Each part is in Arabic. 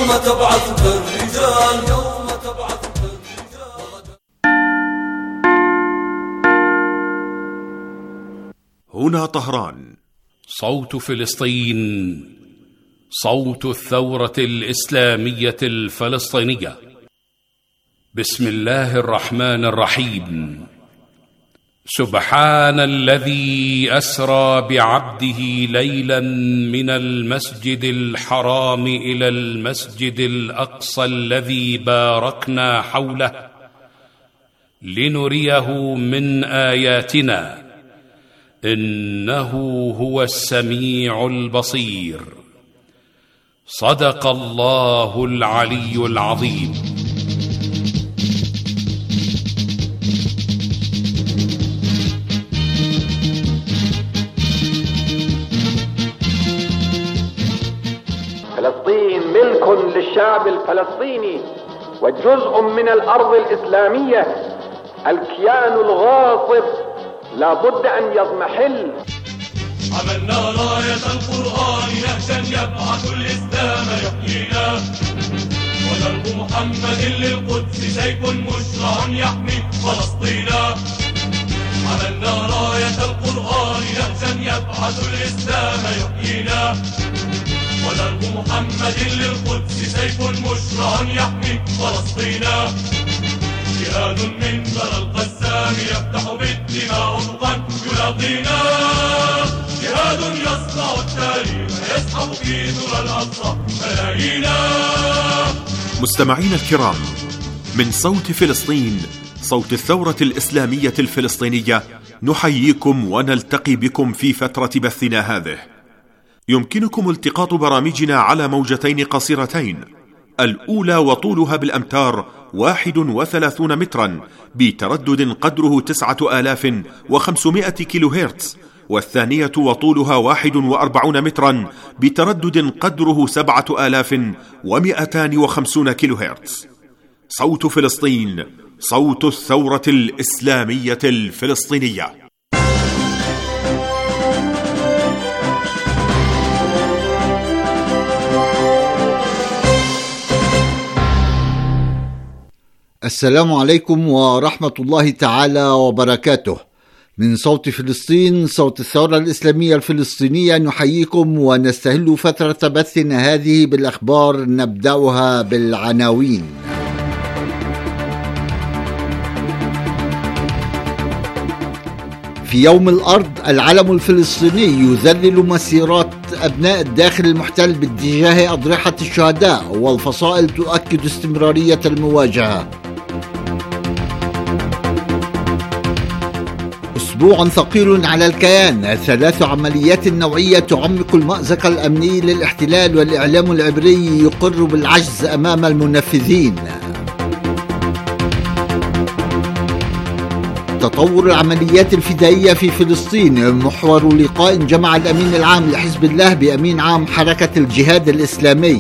يوم تبعثك الرجال، يوم تبعثك الرجال. هنا طهران، صوت فلسطين، صوت الثورة الإسلامية الفلسطينية. بسم الله الرحمن الرحيم. سبحان الذي أسرى بعبده ليلا من المسجد الحرام إلى المسجد الأقصى الذي باركنا حوله لنريه من آياتنا إنه هو السميع البصير. صدق الله العلي العظيم. فلسطين ملك للشعب الفلسطيني وجزء من الأرض الإسلامية. الكيان الغاصب لا بد أن يضمحل. عملنا راية القرآن نهجا يبعث الإسلام يحيينا، ودرب محمد للقدس سيف مشرع يحمي فلسطينا. عملنا راية القرآن نهجا يبعث الإسلام يحيينا، ودرب محمد للقدس سيف مشرع يحمي فلسطينا. جهاد من ثرى القسام يفتح بالدماء افقا يلاقينا، جهاد يصنع التاريخ يسحب في ثرى الاقصى ملايينا. مستمعينا الكرام، من صوت فلسطين، صوت الثورة الإسلامية الفلسطينية، نحييكم ونلتقي بكم في فترة بثنا هذه. يمكنكم التقاط برامجنا على موجتين قصيرتين، الأولى وطولها بالأمتار 31 مترا بتردد قدره 9500 كيلو هرتز، والثانية وطولها 41 مترا بتردد قدره 7250 كيلو هرتز. صوت فلسطين، صوت الثورة الإسلامية الفلسطينية. السلام عليكم ورحمة الله تعالى وبركاته. من صوت فلسطين، صوت الثورة الإسلامية الفلسطينية، نحييكم ونستهل فترة بثنا هذه بالأخبار. نبدأها بالعناوين. في يوم الأرض، العلم الفلسطيني يذلل مسيرات أبناء الداخل المحتل باتجاه أضرحة الشهداء، والفصائل تؤكد استمرارية المواجهة. أسبوع ثقيل على الكيان، 3 عمليات نوعية تعمق المأزق الأمني للاحتلال، والإعلام العبري يقر بالعجز أمام المنفذين. تطور العمليات الفدائية في فلسطين، محور لقاء جمع الأمين العام لحزب الله بأمين عام حركة الجهاد الإسلامي.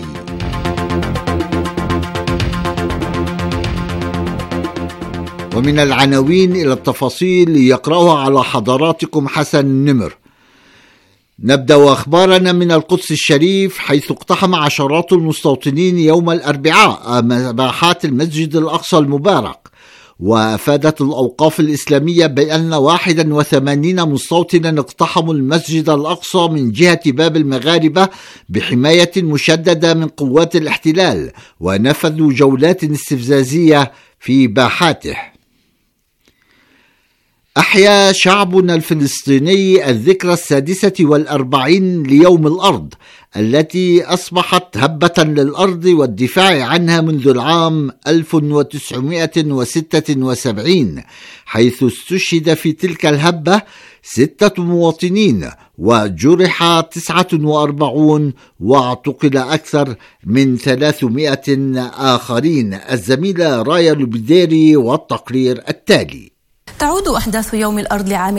ومن العناوين إلى التفاصيل يقرأها على حضراتكم حسن نمر. نبدأ أخبارنا من القدس الشريف، حيث اقتحم عشرات المستوطنين يوم الأربعاء مسبحات المسجد الأقصى المبارك. وأفادت الأوقاف الإسلامية بأن 81 مستوطنا اقتحموا المسجد الأقصى من جهة باب المغاربة بحماية مشددة من قوات الاحتلال، ونفذوا جولات استفزازية في باحاته. أحيا شعبنا الفلسطيني الذكرى 46 ليوم الأرض، التي أصبحت هبة للأرض والدفاع عنها منذ العام 1976، حيث استشهد في تلك الهبة 6 مواطنين وجرح 49 واعتقل أكثر من 300 آخرين. الزميلة رايا البديري والتقرير التالي. تعود أحداث يوم الأرض لعام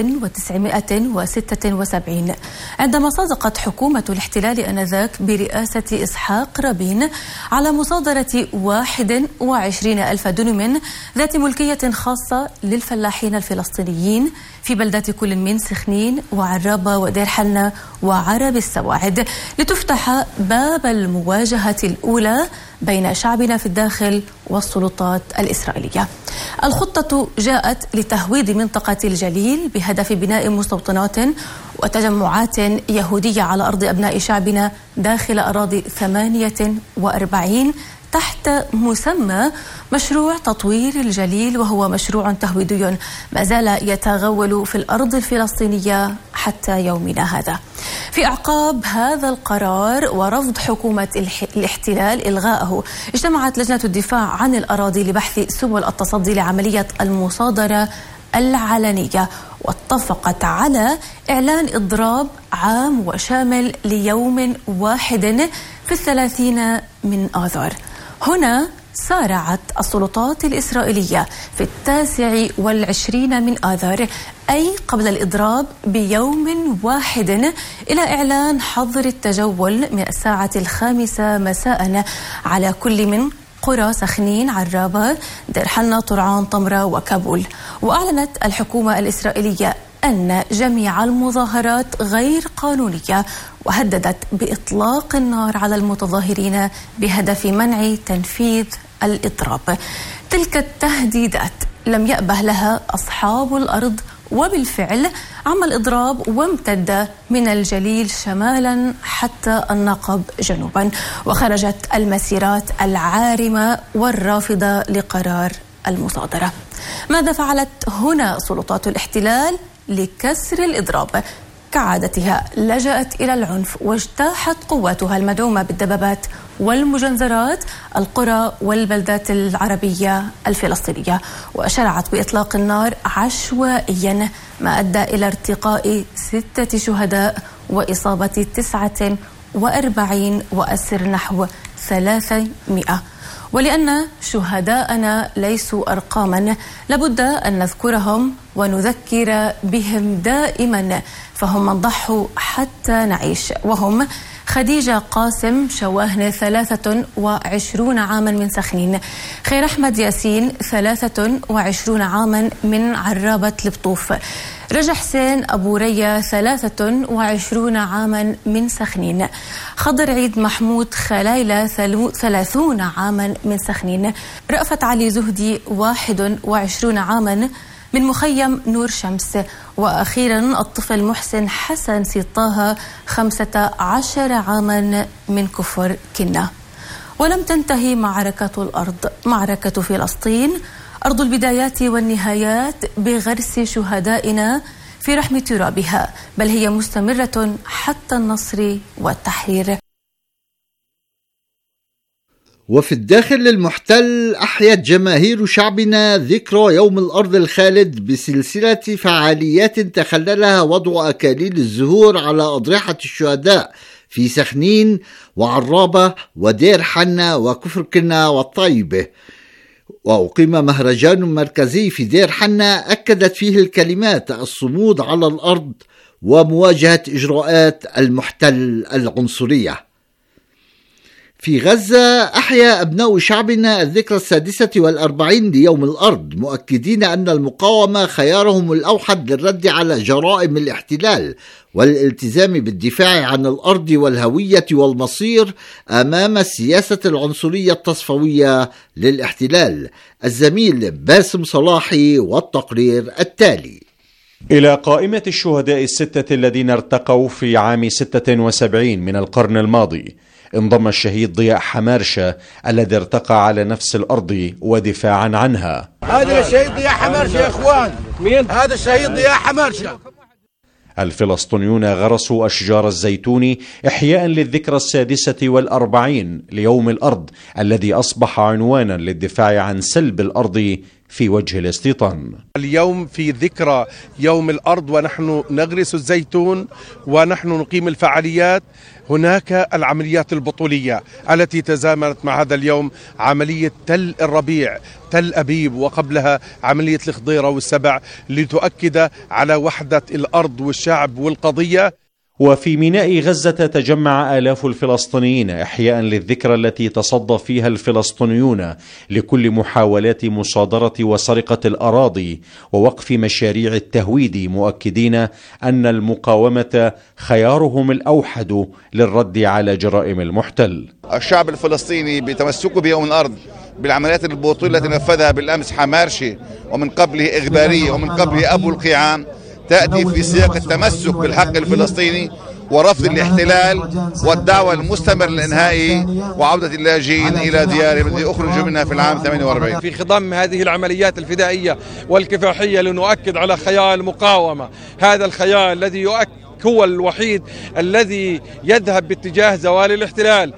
1976 عندما صادقت حكومة الاحتلال آنذاك برئاسة إسحاق رابين على مصادرة 21,000 دنم ذات ملكية خاصة للفلاحين الفلسطينيين في بلدات كل من سخنين وعرابة ودير حنة وعرب السواعد، لتفتح باب المواجهة الأولى بين شعبنا في الداخل والسلطات الإسرائيلية. الخطة جاءت لتهويد منطقة الجليل بهدف بناء مستوطنات وتجمعات يهودية على أرض أبناء شعبنا داخل أراضي 48 تحت مسمى مشروع تطوير الجليل، وهو مشروع تهويدي ما زال يتغول في الأرض الفلسطينية حتى يومنا هذا. في أعقاب هذا القرار ورفض حكومة الاحتلال إلغائه، اجتمعت لجنة الدفاع عن الأراضي لبحث سبل التصدي لعملية المصادرة العلنية، واتفقت على إعلان إضراب عام وشامل ليوم واحد في 30 من آذار. هنا سارعت السلطات الإسرائيلية في 29 من آذار، أي قبل الإضراب بيوم واحد، إلى إعلان حظر التجول من الساعة 5 مساء على كل من قرى سخنين، عرابة، دير حنة، طرعان، طمرة وكابول. وأعلنت الحكومة الإسرائيلية أن جميع المظاهرات غير قانونية، وهددت بإطلاق النار على المتظاهرين بهدف منع تنفيذ الإضراب. تلك التهديدات لم يأبه لها أصحاب الأرض، وبالفعل عم الإضراب وامتد من الجليل شمالا حتى النقب جنوبا، وخرجت المسيرات العارمة والرافضة لقرار المصادرة. ماذا فعلت هنا سلطات الاحتلال لكسر الإضراب؟ كعادتها لجأت إلى العنف، واجتاحت قواتها المدعومة بالدبابات والمجنزرات القرى والبلدات العربية الفلسطينية، وشرعت بإطلاق النار عشوائيا، ما أدى إلى ارتقاء 6 شهداء وإصابة 49 وأسر نحو 300. ولأن شهداءنا ليسوا أرقاما، لابد أن نذكرهم ونذكر بهم دائما، فهم من ضحوا حتى نعيش، وهم خديجة قاسم شواهن 23 عاما من سخنين، خير أحمد ياسين 23 عاما من عرابة لبطوف، رجا حسين أبو ريا 23 عاما من سخنين، خضر عيد محمود خلايلة 30 عاما من سخنين، رأفت علي زهدي 21 عاما من مخيم نور شمس، وأخيرا الطفل محسن حسن سيطاها 15 عاما من كفر كنا. ولم تنتهي معركة الأرض، معركة فلسطين أرض البدايات والنهايات بغرس شهدائنا في رحم ترابها، بل هي مستمرة حتى النصر والتحرير. وفي الداخل المحتل أحيت جماهير شعبنا ذكرى يوم الأرض الخالد بسلسلة فعاليات تخللها وضع أكاليل الزهور على أضرحة الشهداء في سخنين وعرابة ودير حنة وكفر كنا والطيبة. وأقيم مهرجان مركزي في دير حنة أكدت فيه الكلمات الصمود على الأرض ومواجهة إجراءات المحتل العنصرية. في غزة أحيا أبناء شعبنا الذكرى 46 ليوم الأرض، مؤكدين أن المقاومة خيارهم الأوحد للرد على جرائم الاحتلال والالتزام بالدفاع عن الأرض والهوية والمصير أمام السياسة العنصرية التصفوية للاحتلال. الزميل باسم صلاحي والتقرير التالي. إلى قائمة الشهداء 6 الذين ارتقوا في عام 76 من القرن الماضي انضم الشهيد ضياء حمارشة الذي ارتقى على نفس الأرض ودفاعا عنها. هذا الشهيد ضياء حمارشة يا إخوان، مين؟ هذا الشهيد ضياء حمارشة. الفلسطينيون غرسوا أشجار الزيتون إحياء للذكرى 46 ليوم الأرض الذي أصبح عنوانا للدفاع عن سلب الأرض في وجه الاستيطان. اليوم في ذكرى يوم الأرض ونحن نغرس الزيتون ونحن نقيم الفعاليات هناك العمليات البطولية التي تزامنت مع هذا اليوم، عملية تل الربيع، تل أبيب، وقبلها عملية الخضيرة والسبع، لتؤكد على وحدة الأرض والشعب والقضية. وفي ميناء غزة تجمع آلاف الفلسطينيين إحياء للذكرى التي تصدى فيها الفلسطينيون لكل محاولات مصادرة وسرقة الأراضي ووقف مشاريع التهويد، مؤكدين أن المقاومة خيارهم الأوحد للرد على جرائم المحتل. الشعب الفلسطيني بتمسكه بيوم الأرض بالعمليات البطولية التي نفذها بالأمس حمارشي، ومن قبله إغبارية، ومن قبله أبو القيعان، تأتي في سياق التمسك بالحق الفلسطيني ورفض الاحتلال والدعوة المستمر لإنهائه وعودة اللاجئين إلى ديارهم التي أخرجوا منها في العام 48. في خضم هذه العمليات الفدائية والكفاحية لنؤكد على خيال المقاومة، هذا الخيال الذي هو الوحيد الذي يذهب باتجاه زوال الاحتلال.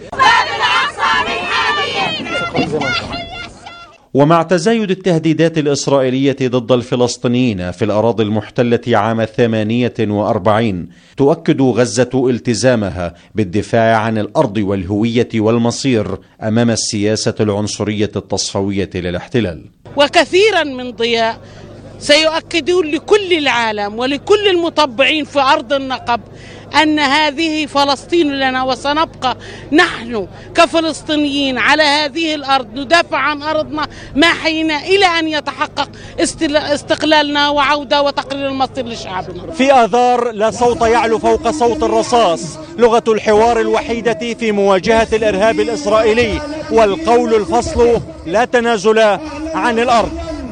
ومع تزايد التهديدات الإسرائيلية ضد الفلسطينيين في الأراضي المحتلة عام 48، تؤكد غزة التزامها بالدفاع عن الأرض والهوية والمصير أمام السياسة العنصرية التصفوية للاحتلال. وكثيرا من ضياء سيؤكدون لكل العالم ولكل المطبعين في أرض النقب أن هذه فلسطين لنا، وسنبقى نحن كفلسطينيين على هذه الأرض ندافع عن أرضنا ما حينا إلى أن يتحقق استقلالنا وعودة وتقرير المصير لشعبنا. في آذار لا صوت يعلو فوق صوت الرصاص، لغة الحوار الوحيدة في مواجهة الإرهاب الإسرائيلي، والقول الفصل لا تنازل عن الأرض.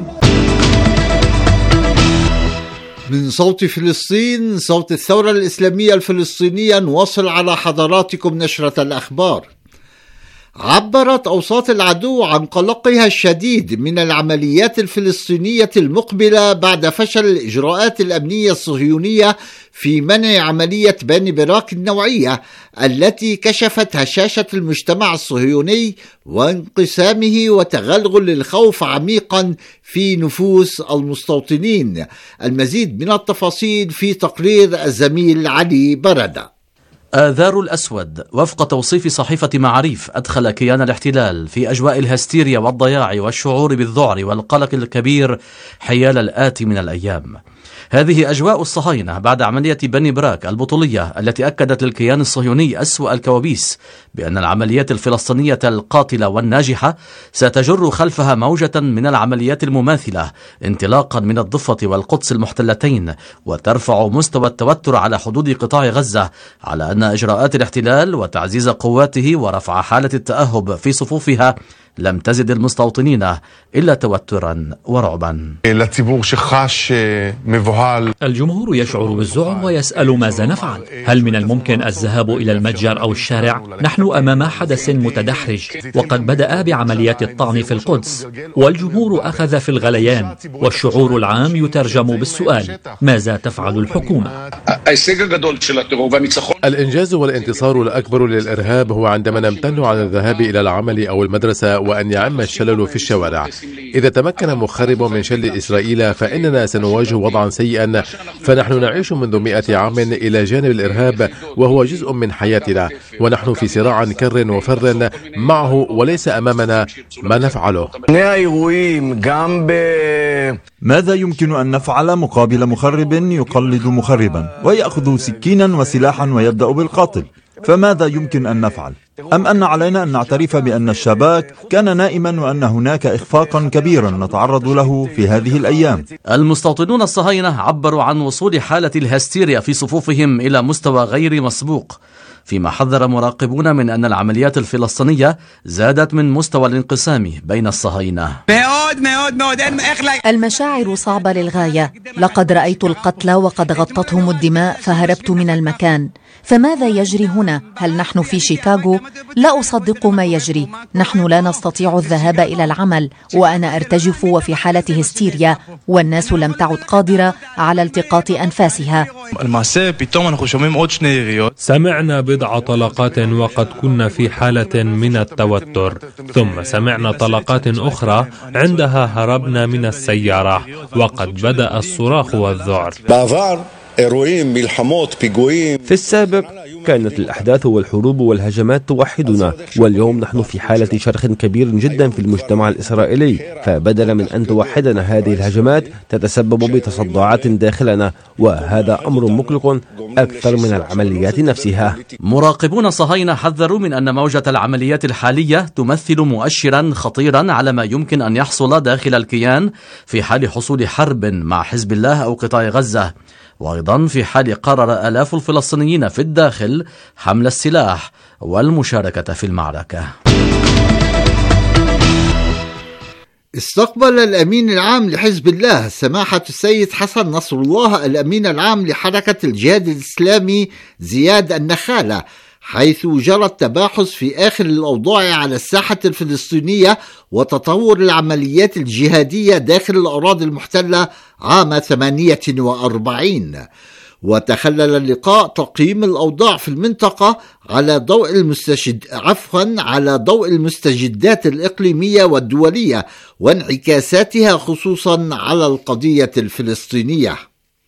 من صوت فلسطين، صوت الثورة الإسلامية الفلسطينية، نواصل على حضراتكم نشرة الأخبار. عبرت أوساط العدو عن قلقها الشديد من العمليات الفلسطينية المقبلة بعد فشل الإجراءات الأمنية الصهيونية في منع عملية بني براك النوعية التي كشفت هشاشة المجتمع الصهيوني وانقسامه وتغلغل الخوف عميقا في نفوس المستوطنين. المزيد من التفاصيل في تقرير الزميل علي بردة. آذار الأسود وفق توصيف صحيفة معاريف أدخل كيان الاحتلال في أجواء الهستيريا والضياع والشعور بالذعر والقلق الكبير حيال الآتي من الأيام. هذه أجواء الصهاينة بعد عملية بني براك البطولية التي أكدت للكيان الصهيوني أسوأ الكوابيس بأن العمليات الفلسطينية القاتلة والناجحة ستجر خلفها موجة من العمليات المماثلة انطلاقا من الضفة والقدس المحتلتين، وترفع مستوى التوتر على حدود قطاع غزة، على أن إجراءات الاحتلال وتعزيز قواته ورفع حالة التأهب في صفوفها لم تزد المستوطنين إلا توترا ورعبا. الجمهور يشعر بالذعر ويسأل ماذا نفعل؟ هل من الممكن الذهاب إلى المتجر أو الشارع؟ نحن أمام حدث متدحرج، وقد بدأ بعمليات الطعن في القدس، والجمهور أخذ في الغليان، والشعور العام يترجم بالسؤال: ماذا تفعل الحكومة؟ الإنجاز والانتصار الأكبر للإرهاب هو عندما نمتن عن الذهاب إلى العمل أو المدرسة وأن يعم الشلل في الشوارع. إذا تمكن مخرب من شل إسرائيل فإننا سنواجه وضعا سيئا، فنحن نعيش منذ 100 عام إلى جانب الإرهاب وهو جزء من حياتنا، ونحن في صراع كر وفر معه وليس أمامنا ما نفعله. ماذا يمكن أن نفعل مقابل مخرب يقلد مخربا ويأخذ سكينا وسلاحا ويبدأ بالقاتل؟ فماذا يمكن أن نفعل؟ أم أن علينا أن نعترف بأن الشباك كان نائما وأن هناك إخفاقا كبيرا نتعرض له في هذه الأيام؟ المستوطنون الصهاينة عبروا عن وصول حالة الهستيريا في صفوفهم إلى مستوى غير مسبوق، فيما حذر مراقبون من أن العمليات الفلسطينية زادت من مستوى الانقسام بين الصهاينة. المشاعر صعبة للغاية، لقد رأيت القتلى وقد غطتهم الدماء فهربت من المكان. فماذا يجري هنا؟ هل نحن في شيكاغو؟ لا أصدق ما يجري. نحن لا نستطيع الذهاب إلى العمل، وأنا أرتجف وفي حالة هستيريا، والناس لم تعد قادرة على التقاط أنفاسها. سمعنا بضع طلقات وقد كنا في حالة من التوتر، ثم سمعنا طلقات أخرى عندها هربنا من السيارة وقد بدأ الصراخ والذعر. في السابق كانت الأحداث والحروب والهجمات توحدنا، واليوم نحن في حالة شرخ كبير جدا في المجتمع الإسرائيلي، فبدلا من أن توحدنا هذه الهجمات تتسبب بتصدعات داخلنا، وهذا أمر مقلق أكثر من العمليات نفسها. مراقبون صهاينة حذروا من أن موجة العمليات الحالية تمثل مؤشرا خطيرا على ما يمكن أن يحصل داخل الكيان في حال حصول حرب مع حزب الله أو قطاع غزة، وأيضا في حال قرر آلاف الفلسطينيين في الداخل حمل السلاح والمشاركة في المعركة. استقبل الأمين العام لحزب الله سماحة السيد حسن نصر الله الأمين العام لحركة الجهاد الإسلامي زياد النخالة، حيث جرى التباحث في آخر الأوضاع على الساحة الفلسطينية وتطور العمليات الجهادية داخل الأراضي المحتلة عام 48. وتخلل اللقاء تقييم الأوضاع في المنطقة على ضوء المستجدات الإقليمية والدولية وانعكاساتها خصوصا على القضية الفلسطينية.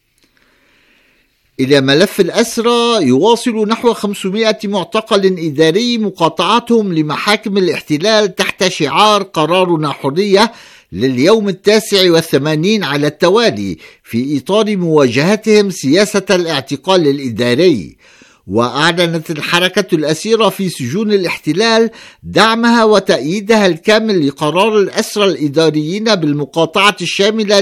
إلى ملف الأسرى، يواصل نحو 500 معتقل إداري مقاطعتهم لمحاكم الاحتلال تحت شعار قرارنا حرية لليوم 89 على التوالي في إطار مواجهتهم سياسة الاعتقال الإداري. وأعلنت الحركة الأسيرة في سجون الاحتلال دعمها وتأييدها الكامل لقرار الأسرى الإداريين بالمقاطعة الشاملة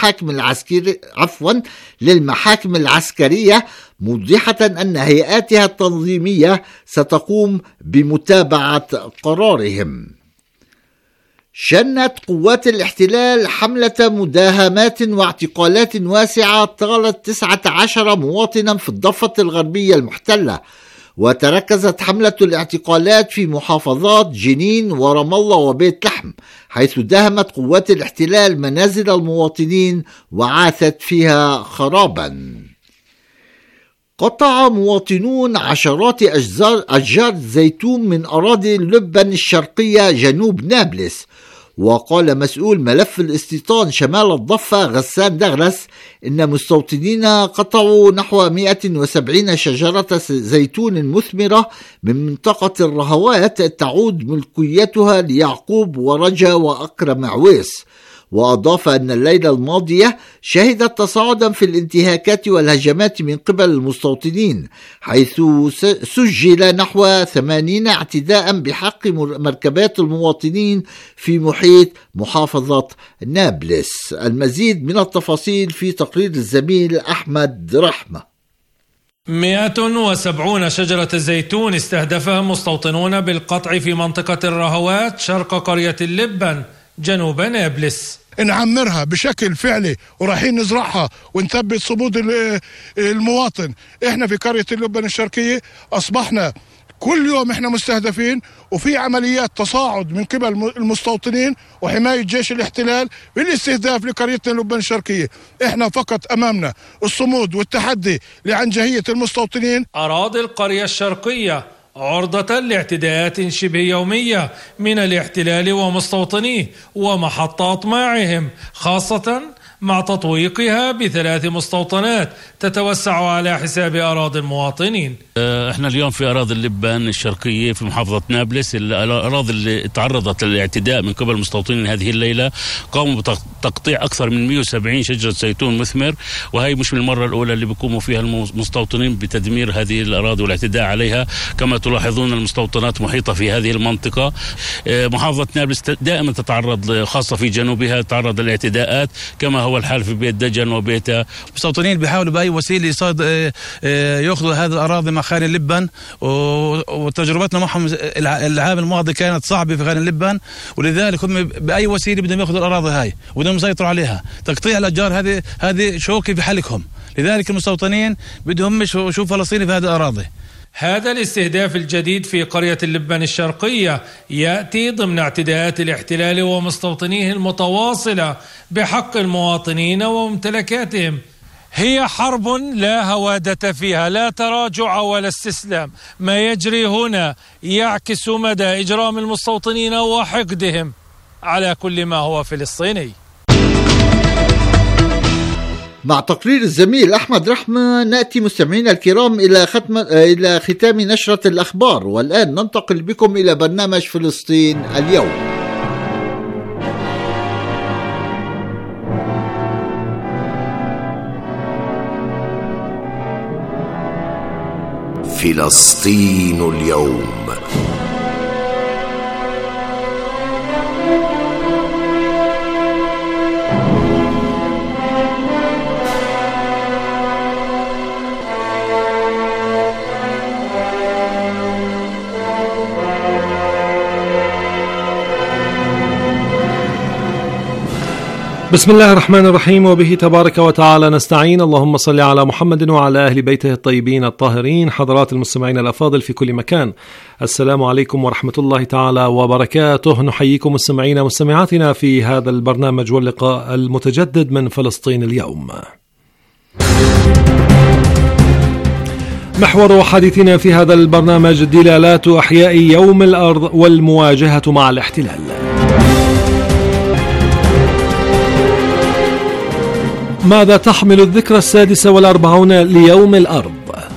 للمحاكم العسكرية، موضحة أن هيئاتها التنظيمية ستقوم بمتابعة قرارهم. شنت قوات الاحتلال حملة مداهمات واعتقالات واسعة طالت 19 مواطنا في الضفة الغربية المحتلة، وتركزت حملة الاعتقالات في محافظات جنين ورام الله وبيت لحم، حيث داهمت قوات الاحتلال منازل المواطنين وعاثت فيها خرابا. قطع مواطنون عشرات أشجار زيتون من أراضي لبنان الشرقية جنوب نابلس. وقال مسؤول ملف الاستيطان شمال الضفة غسان دغرس إن مستوطنين قطعوا نحو 170 شجرة زيتون مثمرة من منطقة الرهوات تعود ملكيتها ليعقوب ورجا وأكرم عويس. وأضاف أن الليلة الماضية شهدت تصاعدا في الانتهاكات والهجمات من قبل المستوطنين، حيث سجل نحو 80 اعتداء بحق مركبات المواطنين في محيط محافظة نابلس. المزيد من التفاصيل في تقرير الزميل أحمد رحمة. 170 شجرة زيتون استهدفها مستوطنون بالقطع في منطقة الرهوات شرق قرية اللبن جنوب نابلس. نعمرها بشكل فعلي ورايحين نزرعها ونثبت صمود المواطن. احنا في قرية اللبن الشرقية اصبحنا كل يوم احنا مستهدفين، وفي عمليات تصاعد من قبل المستوطنين وحماية جيش الاحتلال بالاستهداف لقريتنا اللبن الشرقية. احنا فقط امامنا الصمود والتحدي لعنجهية المستوطنين. اراضي القرية الشرقية عرضة لاعتداءات شبه يومية من الاحتلال ومستوطنيه ومحطات معهم، خاصة مع تطويقها ب3 مستوطنات تتوسع على حساب أراضي المواطنين. احنا اليوم في أراضي اللبن الشرقية في محافظة نابلس، الأراضي اللي تعرضت للاعتداء من قبل المستوطنين هذه الليلة قاموا بتقطيع أكثر من 170 شجرة زيتون مثمر، وهي مش المرة الأولى اللي بيقوموا فيها المستوطنين بتدمير هذه الأراضي والاعتداء عليها. كما تلاحظون المستوطنات محيطة في هذه المنطقة. محافظة نابلس دائما تتعرض، خاصة في جنوبها، تتعرض للاعتداءات كما هو الحال في بيت دجن وبيتها. المستوطنين بيحاولوا بأي وسيلة يأخذوا هذه الأراضي مع خان اللبن، وتجربتنا معهم العام الماضي كانت صعبة في خان اللبن، ولذلك هم بأي وسيلة بدهم يأخذوا الأراضي هاي وبدهم يسيطروا عليها. تقطيع الأشجار هذه شوكة في حلقهم، لذلك المستوطنين بدهم يشوفوا فلسطيني في هذه الأراضي. هذا الاستهداف الجديد في قرية اللبن الشرقية يأتي ضمن اعتداءات الاحتلال ومستوطنيه المتواصلة بحق المواطنين وممتلكاتهم. هي حرب لا هوادة فيها، لا تراجع ولا استسلام. ما يجري هنا يعكس مدى إجرام المستوطنين وحقدهم على كل ما هو فلسطيني. مع تقرير الزميل أحمد رحمة نأتي مستمعينا الكرام إلى ختام نشرة الأخبار، والآن ننتقل بكم إلى برنامج فلسطين اليوم. فلسطين اليوم. بسم الله الرحمن الرحيم، وبه تبارك وتعالى نستعين. اللهم صل على محمد وعلى أهل بيته الطيبين الطاهرين. حضرات المستمعين الأفاضل في كل مكان، السلام عليكم ورحمة الله تعالى وبركاته. نحييكم مستمعينا ومستمعاتنا في هذا البرنامج واللقاء المتجدد من فلسطين اليوم. محور حديثنا في هذا البرنامج دلالات أحياء يوم الأرض والمواجهة مع الاحتلال. ماذا تحمل الذكرى 46 ليوم الأرض؟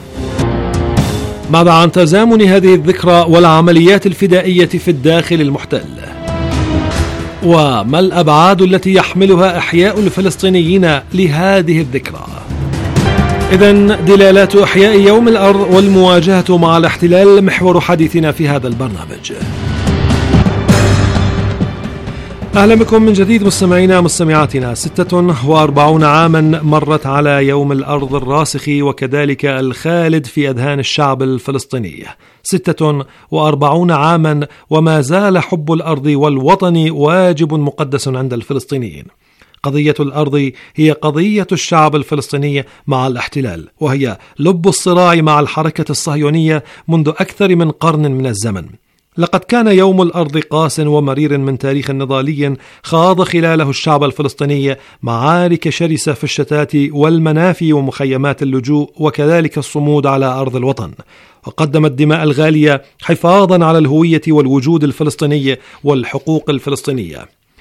ماذا عن تزامن هذه الذكرى والعمليات الفدائية في الداخل المحتل؟ وما الأبعاد التي يحملها إحياء الفلسطينيين لهذه الذكرى؟ إذن دلالات إحياء يوم الأرض والمواجهة مع الاحتلال محور حديثنا في هذا البرنامج. أهلا بكم من جديد مستمعينا مستمعاتنا. 46 عاما مرت على يوم الأرض الراسخ وكذلك الخالد في أذهان الشعب الفلسطيني. 46 عاما وما زال حب الأرض والوطن واجب مقدس عند الفلسطينيين. قضية الأرض هي قضية الشعب الفلسطيني مع الاحتلال، وهي لب الصراع مع الحركة الصهيونية منذ أكثر من قرن من الزمن. لقد كان يوم الأرض قاس ومرير من تاريخ نضالي خاض خلاله الشعب الفلسطيني معارك شرسة في الشتات والمنافي ومخيمات اللجوء وكذلك الصمود على أرض الوطن، وقدم الدماء الغالية حفاظا على الهوية والوجود الفلسطيني والحقوق الفلسطينية.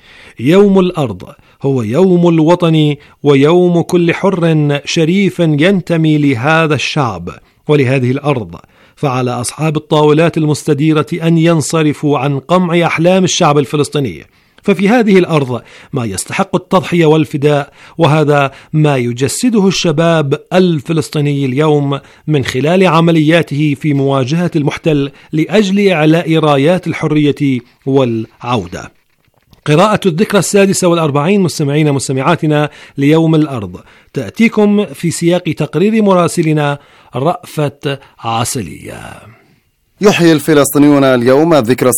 يوم الأرض هو يوم الوطن ويوم كل حر شريف ينتمي لهذا الشعب ولهذه الأرض، فعلى أصحاب الطاولات المستديرة أن ينصرفوا عن قمع أحلام الشعب الفلسطيني، ففي هذه الأرض ما يستحق التضحية والفداء، وهذا ما يجسده الشباب الفلسطيني اليوم من خلال عملياته في مواجهة المحتل لأجل إعلاء رايات الحرية والعودة. قراءة الذكرى 46 مستمعين مستمعاتنا ليوم الأرض تأتيكم في سياق تقرير مراسلنا رأفت عسلية. يحيي الفلسطينيون اليوم الذكرى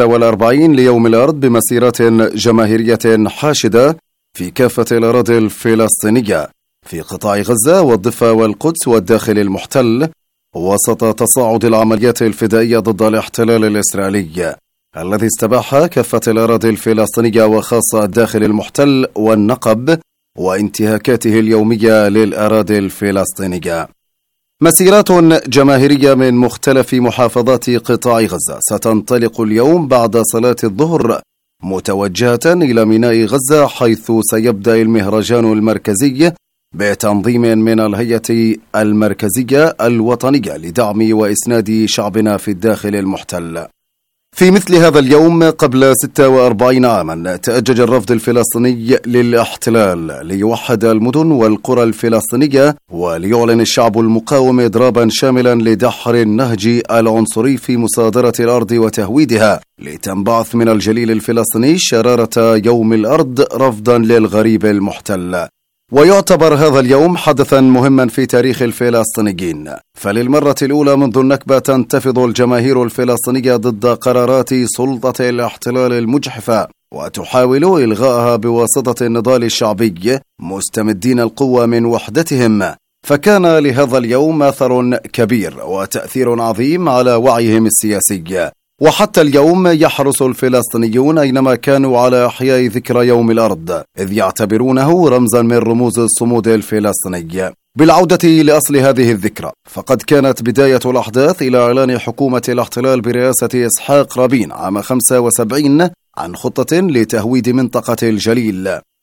46 ليوم الأرض بمسيرات جماهيرية حاشدة في كافة الأراضي الفلسطينية في قطاع غزة والضفة والقدس والداخل المحتل، وسط تصاعد العمليات الفدائية ضد الاحتلال الإسرائيلي الذي استباح كافة الأراضي الفلسطينية وخاصة الداخل المحتل والنقب وانتهاكاته اليومية للأراضي الفلسطينية. مسيرات جماهيرية من مختلف محافظات قطاع غزة ستنطلق اليوم بعد صلاة الظهر متوجهة إلى ميناء غزة، حيث سيبدأ المهرجان المركزي بتنظيم من الهيئة المركزية الوطنية لدعم وإسناد شعبنا في الداخل المحتل. في مثل هذا اليوم قبل 46 عاما تأجج الرفض الفلسطيني للاحتلال ليوحد المدن والقرى الفلسطينية وليعلن الشعب المقاوم إضرابا شاملا لدحر النهج العنصري في مصادرة الأرض وتهويدها، لتنبعث من الجليل الفلسطيني شرارة يوم الأرض رفضا للغريب المحتل. ويعتبر هذا اليوم حدثا مهما في تاريخ الفلسطينيين، فللمرة الأولى منذ النكبة تنتفض الجماهير الفلسطينية ضد قرارات سلطة الاحتلال المجحفة وتحاول إلغائها بواسطة النضال الشعبي مستمدين القوة من وحدتهم، فكان لهذا اليوم أثر كبير وتأثير عظيم على وعيهم السياسي. وحتى اليوم يحرص الفلسطينيون أينما كانوا على إحياء ذكرى يوم الأرض، إذ يعتبرونه رمزا من رموز الصمود الفلسطيني. بالعودة لأصل هذه الذكرى، فقد كانت بداية الأحداث إلى إعلان حكومة الاحتلال برئاسة إسحاق رابين عام 75 عن خطة لتهويد منطقة الجليل،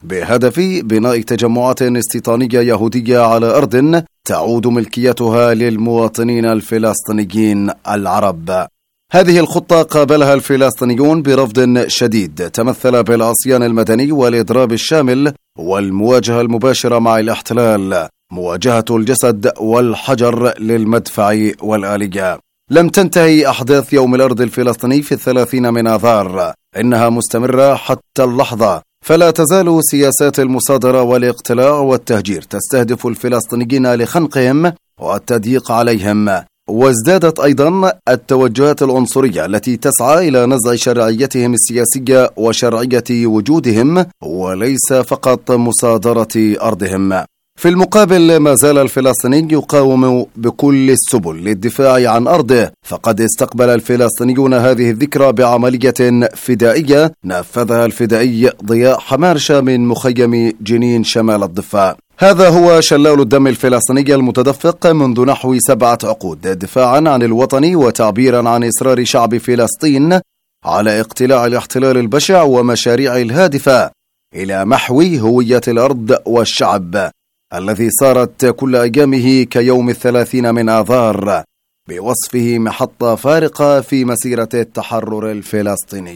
بهدف بناء تجمعات استيطانية يهودية على أرض تعود ملكيتها للمواطنين الفلسطينيين العرب. هذه الخطة قابلها الفلسطينيون برفض شديد تمثل بالعصيان المدني والإضراب الشامل والمواجهة المباشرة مع الاحتلال، مواجهة الجسد والحجر للمدفع والآلية. لم تنتهي أحداث يوم الأرض الفلسطيني في 30 من آذار، إنها مستمرة حتى اللحظة، فلا تزال سياسات المصادرة والاقتلاع والتهجير تستهدف الفلسطينيين لخنقهم والتضييق عليهم، وازدادت أيضا التوجهات العنصرية التي تسعى إلى نزع شرعيتهم السياسية وشرعية وجودهم وليس فقط مصادرة أرضهم. في المقابل ما زال الفلسطيني يقاوم بكل السبل للدفاع عن أرضه، فقد استقبل الفلسطينيون هذه الذكرى بعملية فدائية نفذها الفدائي ضياء حمارشة من مخيم جنين شمال الضفة. هذا هو شلال الدم الفلسطيني المتدفق منذ نحو 7 عقود دفاعا عن الوطن وتعبيرا عن إصرار شعب فلسطين على اقتلاع الاحتلال البشع ومشاريعه الهادفة إلى محو هوية الأرض والشعب الذي صارت كل أيامه كيوم 30 من آذار بوصفه محطة فارقة في مسيرة التحرر الفلسطيني.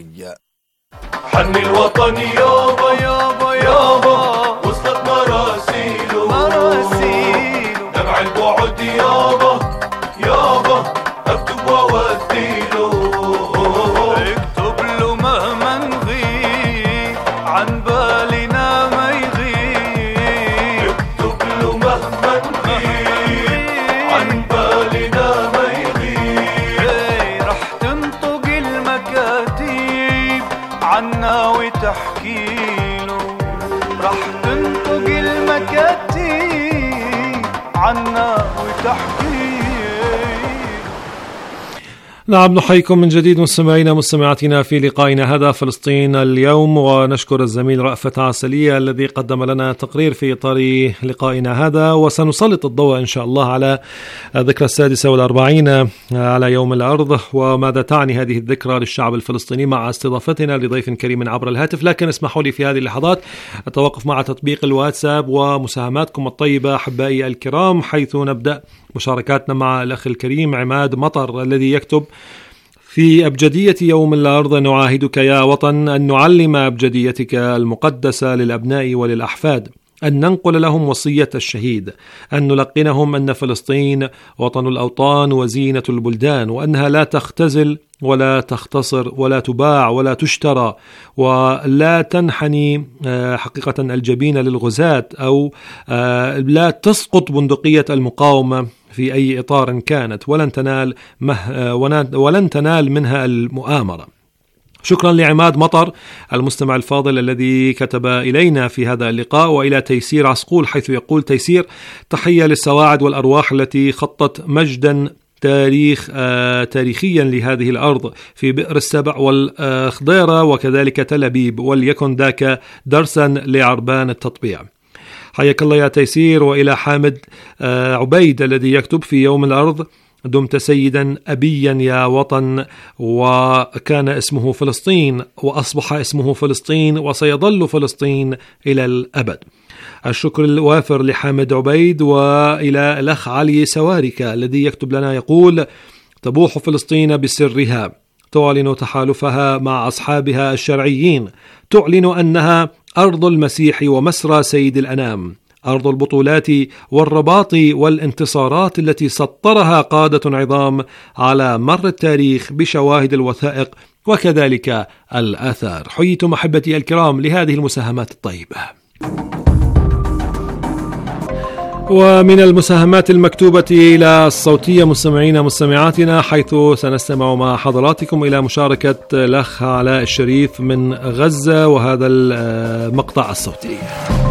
حن الوطن يابا يابا يابا وصلت مراسيله دمع البعد يابا يابا اكتب ووديله اكتب له مهما نغيب عن بالنا ما يغيب اكتب له مهما نغيب عن بالنا ما يغيب رح تنطق المكاتيب عنا وتحكيله رح تنطق المكاتيب عنا وتحكيله. نعم، نحييكم من جديد مستمعينا مستمعاتنا في لقائنا هذا فلسطين اليوم، ونشكر الزميل رأفت عسلية الذي قدم لنا تقرير في إطار لقائنا هذا، وسنسلط الضوء إن شاء الله على الذكرى 46 على يوم الأرض وماذا تعني هذه الذكرى للشعب الفلسطيني مع استضافتنا لضيف كريم عبر الهاتف. لكن اسمحوا لي في هذه اللحظات التوقف مع تطبيق الواتساب ومساهماتكم الطيبة أحبائي الكرام، حيث نبدأ مشاركاتنا مع الأخ الكريم عماد مطر الذي يكتب: في أبجدية يوم الأرض نعاهدك يا وطن أن نعلم أبجديتك المقدسة للأبناء وللأحفاد، أن ننقل لهم وصية الشهيد، أن نلقنهم أن فلسطين وطن الأوطان وزينة البلدان، وأنها لا تختزل ولا تختصر ولا تباع ولا تشترى، ولا تنحني حقيقة الجبين للغزاة، أو لا تسقط بندقية المقاومة في أي إطار كانت، ولن تنال منها المؤامرة. شكرا لعماد مطر المستمع الفاضل الذي كتب إلينا في هذا اللقاء، وإلى تيسير عسقول حيث يقول تيسير: تحية للسواعد والأرواح التي خطت مجدا تاريخيا لهذه الأرض في بئر السبع والخضيرة وكذلك تل أبيب، وليكن ذاك درسا لعربان التطبيع. حياك الله يا تيسير. وإلى حامد عبيد الذي يكتب: في يوم الأرض دمت سيدا أبيا يا وطن، وكان اسمه فلسطين وأصبح اسمه فلسطين وسيظل فلسطين إلى الأبد. الشكر الوافر لحامد عبيد. وإلى الأخ علي سواركة الذي يكتب لنا يقول: تبوح فلسطين بسرها، تعلن تحالفها مع أصحابها الشرعيين، تعلن أنها أرض المسيح ومسرى سيد الأنام، أرض البطولات والرباط والانتصارات التي سطرها قادة عظام على مر التاريخ بشواهد الوثائق وكذلك الآثار. حييتم أحبتي الكرام لهذه المساهمات الطيبة. ومن المساهمات المكتوبة إلى الصوتية مستمعينا مستمعاتنا، حيث سنستمع مع حضراتكم إلى مشاركة الأخ علاء الشريف من غزة وهذا المقطع الصوتي.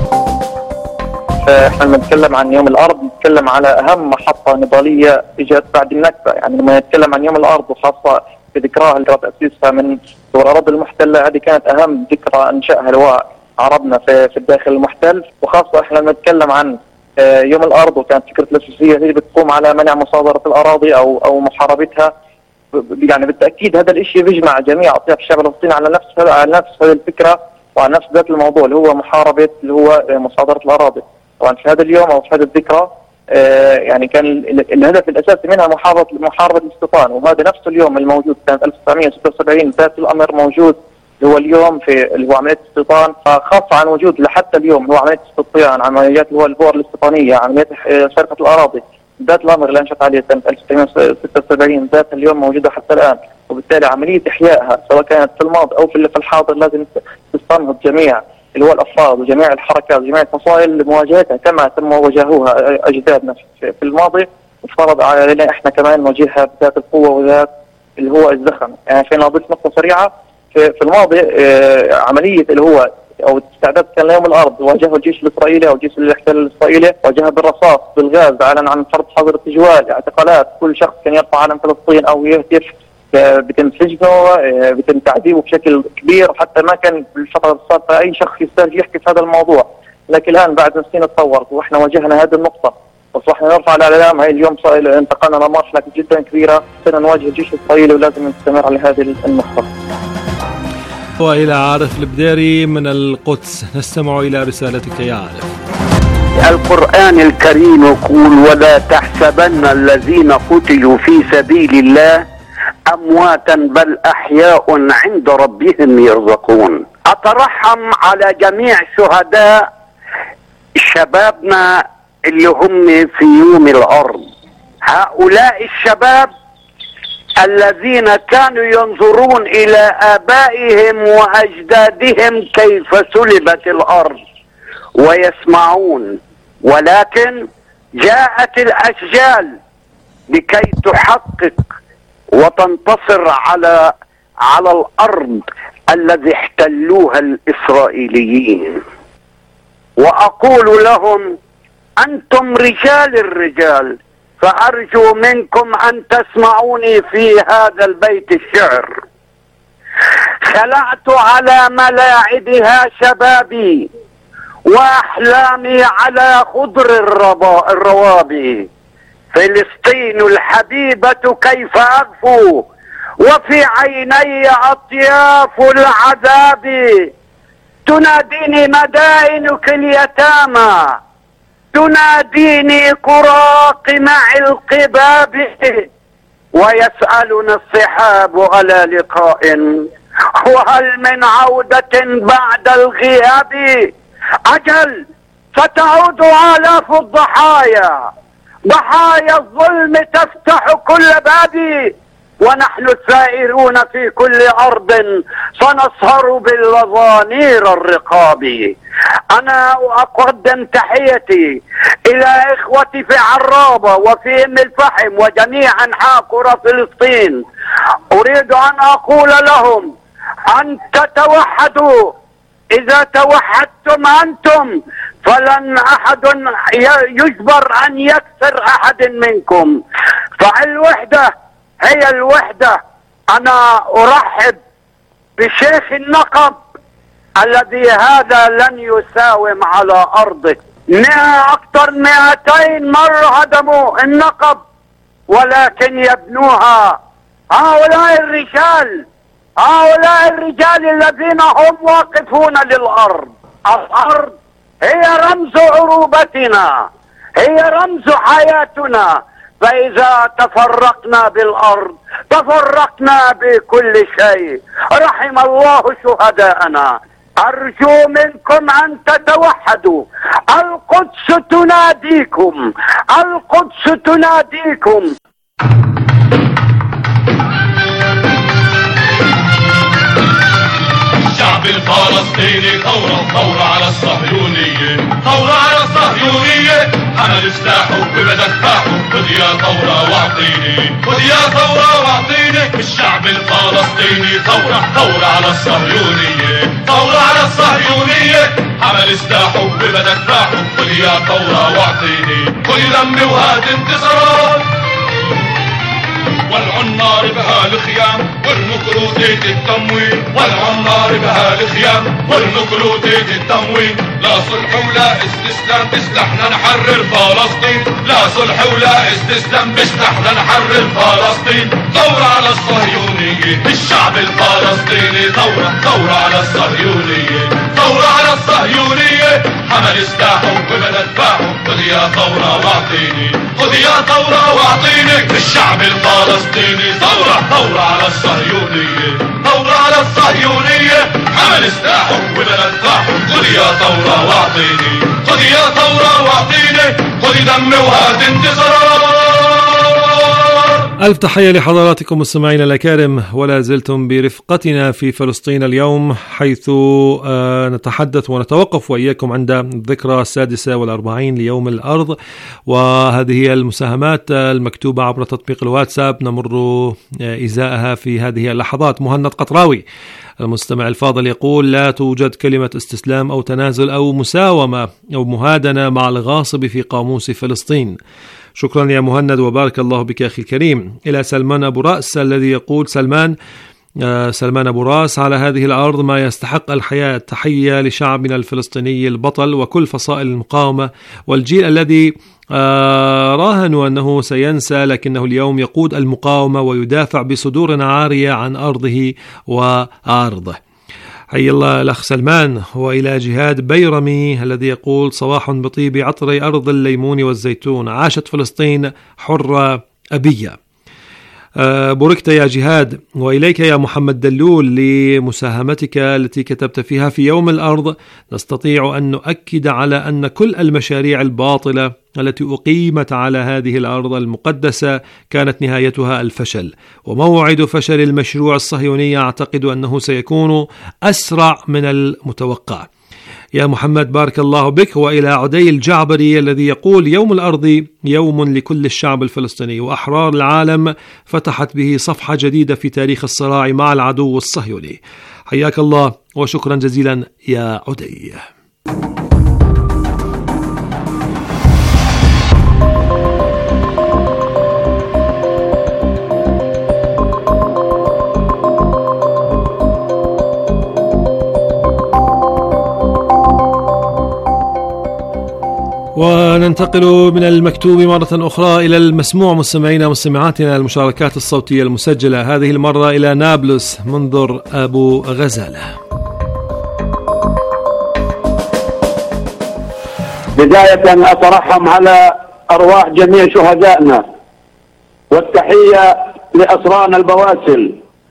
احنا نتكلم عن يوم الأرض، نتكلم على أهم محطة نضالية إجت بعد النكبة. يعني لما نتكلم عن يوم الأرض وخاصة بذكراها اللي تأسيسها من دور الأراضي المحتلة، هذه كانت أهم ذكرى أنشأها لواء عربنا في الداخل المحتل. وخاصة احنا نتكلم عن يوم الأرض، وكانت فكرة الأساسية هي بتقوم على منع مصادرة الأراضي أو محاربتها. يعني بالتأكيد هذا الشيء بيجمع جميع أطياف الشعب الفلسطيني على نفس هذه الفكرة، وعن نفس ذات الموضوع اللي هو محاربة اللي هو مصادرة الأراضي. طبعا في هذا اليوم أو في هذه الذكرى يعني كان الهدف الأساسي منها محاربة الاستيطان، وهذا نفس اليوم الموجود سنة 1976 ذات الأمر موجود اللي هو اليوم في اللي هو عملية استيطان خاصة عن وجود لحتى اليوم اللي هو عملية استطيان، عمليات اللي هو البؤر الاستيطانية، عمليات سرقة الأراضي. ذات الأمر اللي أنشأت عليه سنة 1976 ذات اليوم موجودة حتى الآن، وبالتالي عملية إحيائها سواء كانت في الماضي أو في الحاضر لازم تستنهض جميع اللي هو الأفراد وجميع الحركات وجميع الفصائل لمواجهتها كما تم واجهوها أجدادنا في الماضي، وفرض علينا إحنا كمان نواجهها بذات القوة وذات اللي هو الزخم. يعني فينا نضيف نقطة سريعة في الماضي عملية اللي هو أو استعداد كان ليوم الأرض واجهه الجيش الإسرائيلي أو الجيش الاحتلال الإسرائيلي، واجهها بالرصاص بالغاز، أعلن عن فرض حظر التجوال، اعتقالات، كل شخص كان يرفع علم فلسطين أو يهتف بتم سجنه، بتم تعذيبه بشكل كبير، وحتى ما كان بالفترة السابقة أي شخص يستاهل يحكي في هذا الموضوع. لكن الآن بعد سنين تطورت وإحنا واجهنا هذه النقطة وصلحنا نرفع الإعلام. هاي اليوم انتقلنا لمرحلة جدا كبيرة، صرنا نواجه الجيش الإسرائيلي ولازم نستمر على هذه النقطة. وإلى عارف البديري من القدس نستمع إلى رسالتك يا عارف. القرآن الكريم يقول: ولا تحسبن الذين قتلوا في سبيل الله أمواتا بل أحياء عند ربهم يرزقون. أترحم على جميع شهداء شبابنا اللي هم في يوم الأرض، هؤلاء الشباب الذين كانوا ينظرون إلى آبائهم وأجدادهم كيف سلبت الأرض ويسمعون، ولكن جاءت الأجيال لكي تحقق وتنتصر على الأرض الذي احتلوها الإسرائيليين. وأقول لهم: أنتم رجال الرجال، فأرجو منكم أن تسمعوني في هذا البيت الشعر. خلعت على ملاعبها شبابي وأحلامي على خضر الروابي، فلسطين الحبيبة كيف أغفو وفي عيني أطياف العذاب، تناديني مدائنك اليتامى، تناديني قرى قمع القباب، ويسألنا الصحاب على لقاء، وهل من عودة بعد الغياب؟ أجل ستعود آلاف الضحايا، ضحايا الظلم تفتح كل باب، ونحن السائرون في كل أرض سنسهر بالوظانير الرقاب. أنا أقدم تحيتي إلى إخوتي في عرابة وفي أم الفحم وجميع أنحاء قرى فلسطين. أريد أن أقول لهم أن تتوحدوا، إذا توحدتم أنتم فلن أحد يجبر أن يكسر أحد منكم، فالوحدة هي الوحدة. أنا أرحب بشيخ النقب الذي هذا لن يساوم على أرضه. أكثر 200 مرة هدموا النقب ولكن يبنوها هؤلاء الرجال الذين هم واقفون للأرض. الأرض هي رمز عروبتنا، هي رمز حياتنا، فإذا تفرقنا بالأرض تفرقنا بكل شيء. رحم الله شهداءنا. أرجو منكم أن تتوحدوا. القدس تناديكم، القدس تناديكم. الشعب الفلسطيني ثورة على الصهيونية، ثورة على الصهيونية، حمل سلاحه وبدفعه، خذ يا ثورة واعطيني، خذ يا ثورة واعطيني. الشعب الفلسطيني ثورة على الصهيونية، ثورة على الصهيونية، حمل سلاحه وبدفعه، خذ يا ثورة واعطيني. خذ دمي وهات انتصارات، ولعوا النار بها الخيام والمكروتات التموين، ولعوا النار بها الخيام والمكروتات التموين. لا صلح ولا استسلام، بسلاحنا نحرر فلسطين، لا صلح ولا استسلام، بسلاحنا نحرر فلسطين. ثورة على الصهيونية، الشعب الفلسطيني ثورة على الصهيونية، الصهيونية حمل سلاحه وبدأ دفاعه خذ يا ثورة واعطيني خذ يا ثورة واعطيني الشعب الفلسطيني ثورة على الصهيونية ثورة على الصهيونية حمل سلاحه وبدأ دفاعه خذ يا ثورة واعطيني خذ يا ثورة واعطيني خذ دم وهات انتصار. ألف تحية لحضراتكم مستمعينا الأكارم، ولا زلتم برفقتنا في فلسطين اليوم، حيث نتحدث ونتوقف وإياكم عند الذكرى 46 ليوم الأرض، وهذه هي المساهمات المكتوبة عبر تطبيق الواتساب نمر إزاءها في هذه اللحظات. مهند قطراوي المستمع الفاضل يقول: لا توجد كلمة استسلام أو تنازل أو مساومة أو مهادنة مع الغاصب في قاموس فلسطين. شكرا يا مهند وبارك الله بك أخي الكريم. إلى سلمان أبو رأس الذي يقول: سلمان أبو رأس: على هذه الأرض ما يستحق الحياة. تحية لشعبنا الفلسطيني البطل وكل فصائل المقاومة والجيل الذي راهنوا أنه سينسى، لكنه اليوم يقود المقاومة ويدافع بصدور عارية عن أرضه وأرضه. حي الله الأخ سلمان. وإلى جهاد بيرمي الذي يقول: صباح بطيب عطر أرض الليمون والزيتون، عاشت فلسطين حرة أبية. بوركت يا جهاد. وإليك يا محمد دلول لمساهمتك التي كتبت فيها: في يوم الأرض نستطيع أن نؤكد على أن كل المشاريع الباطلة التي أقيمت على هذه الأرض المقدسة كانت نهايتها الفشل، وموعد فشل المشروع الصهيوني أعتقد أنه سيكون أسرع من المتوقع. يا محمد بارك الله بك. وإلى عدي الجعبري الذي يقول: يوم الأرض يوم لكل الشعب الفلسطيني وأحرار العالم، فتحت به صفحة جديدة في تاريخ الصراع مع العدو الصهيوني. حياك الله وشكرا جزيلا يا عدي. وننتقل من المكتوب مرة أخرى إلى المسموع مستمعينا ومستمعاتنا، المشاركات الصوتية المسجلة، هذه المرة إلى نابلس منذر أبو غزالة. بداية أترحم على أرواح جميع شهدائنا، والتحية لأسرانا البواسل.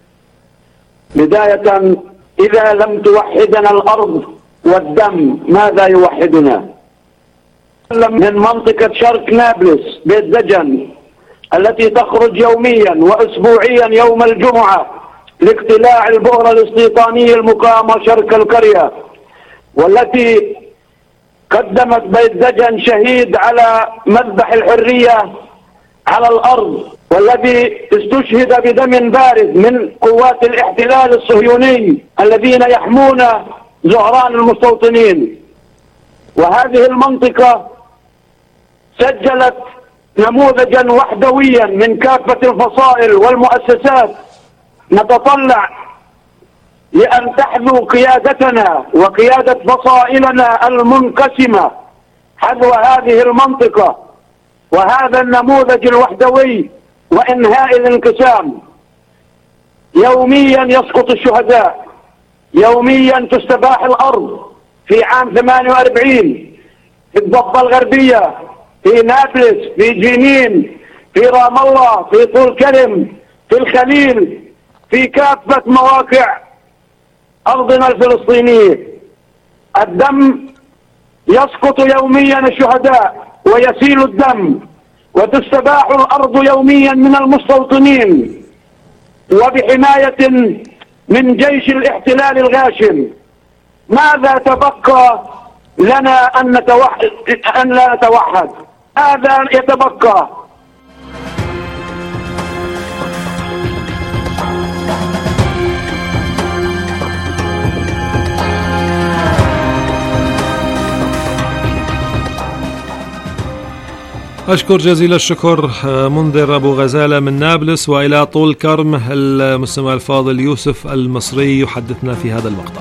بداية، إذا لم توحدنا الأرض والدم ماذا يوحدنا؟ من منطقة شرق نابلس بيت دجن التي تخرج يوميا وأسبوعيا يوم الجمعة لاقتلاع البؤرة الاستيطانية المقامة شرق القرية، والتي قدمت بيت دجن شهيد على مذبح الحرية على الأرض، والذي استشهد بدم بارد من قوات الاحتلال الصهيوني الذين يحمون زهران المستوطنين. وهذه المنطقة سجلت نموذجا وحدويا من كافة الفصائل والمؤسسات. نتطلع لأن تحذو قيادتنا وقيادة فصائلنا المنقسمة حذو هذه المنطقة وهذا النموذج الوحدوي وإنهاء الانقسام. يوميا يسقط الشهداء، يوميا تستباح الأرض. في عام 48 في الضفة الغربية، في نابلس، في جنين، في رام الله، في طول كرم، في الخليل، في كافة مواقع أرضنا الفلسطينية. الدم يسقط يوميا الشهداء ويسيل الدم، وتستباح الأرض يوميا من المستوطنين وبحماية من جيش الاحتلال الغاشم. ماذا تبقى لنا أن لا نتوحد؟ هذا يتبقى. أشكر جزيل الشكر منذر أبو غزالة من نابلس. وإلى طول كرم المستمع الفاضل يوسف المصري يحدثنا في هذا المقطع.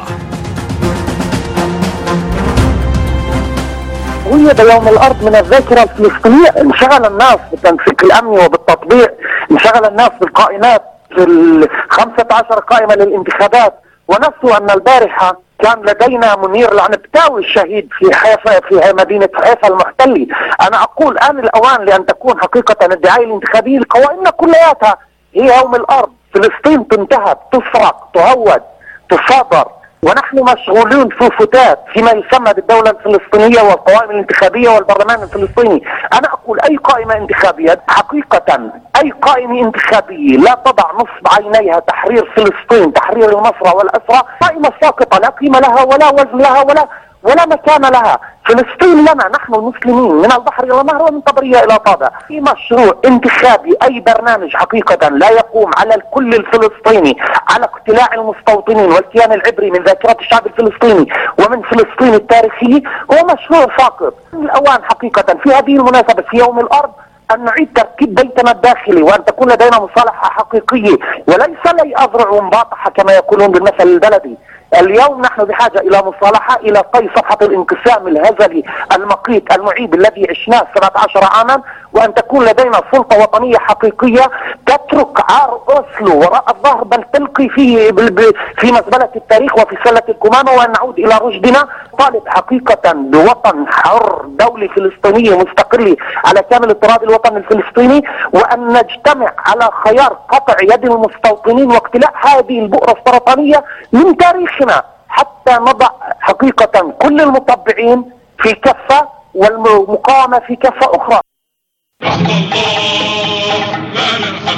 بيوم الأرض من الذاكرة الفلسطينية انشغل الناس بالتنسيق الأمني وبالتطبيق، انشغل الناس بالقائمات في 15 قائمة للانتخابات، ونسوا أن البارحة كان لدينا منير العنبتاوي الشهيد في حيفا، في مدينة حيفا المحتلة. أنا أقول آن الأوان لأن تكون حقيقة الدعاية الانتخابية لقوائمنا كلياتها هي يوم الأرض. فلسطين تنتهب، تسرق، تهود، تصادر، ونحن مشغولون في فتات فيما يسمى بالدولة الفلسطينية والقوائم الانتخابية والبرلمان الفلسطيني. أنا أقول أي قائمة انتخابية حقيقة، أي قائمة انتخابية لا تضع نصب عينيها تحرير فلسطين، تحرير المصرى والأسرى، قائمة ساقطة لا قيمة لها ولا وزن لها ولا مكان لها. فلسطين لنا نحن المسلمين من البحر إلى النهر ومن طبرية إلى طابة. في مشروع انتخابي، أي برنامج حقيقة لا يقوم على الكل الفلسطيني، على اقتلاع المستوطنين والكيان العبري من ذاكرة الشعب الفلسطيني ومن فلسطين التاريخية، هو مشروع ساقط. الأوان حقيقة في هذه المناسبة في يوم الأرض أن نعيد تركيب بيتنا الداخلي، وأن تكون لدينا مصالحة حقيقية وليس لي أذرع ومباطحة كما يقولون بالمثل البلدي. اليوم نحن بحاجة إلى مصالحة، إلى طي صفحة الانقسام الهزلي المقيت المعيب الذي عشناه 17 عاما، وأن تكون لدينا سلطة وطنية حقيقية تترك عار أوسلو وراء الظهر، بل تلقي في مزبلة التاريخ وفي سلة الكمامة، وأن نعود إلى رشدنا. طالب حقيقة بوطن حر، دولة فلسطينية مستقلة على كامل التراب الوطني الفلسطيني، وأن نجتمع على خيار قطع يد المستوطنين واقتلاع هذه البؤرة السرطانية من تاريخنا، حتى نضع حقيقة كل المطبعين في كفة والمقاومة في كفة أخرى. تحت الله لا نرحل،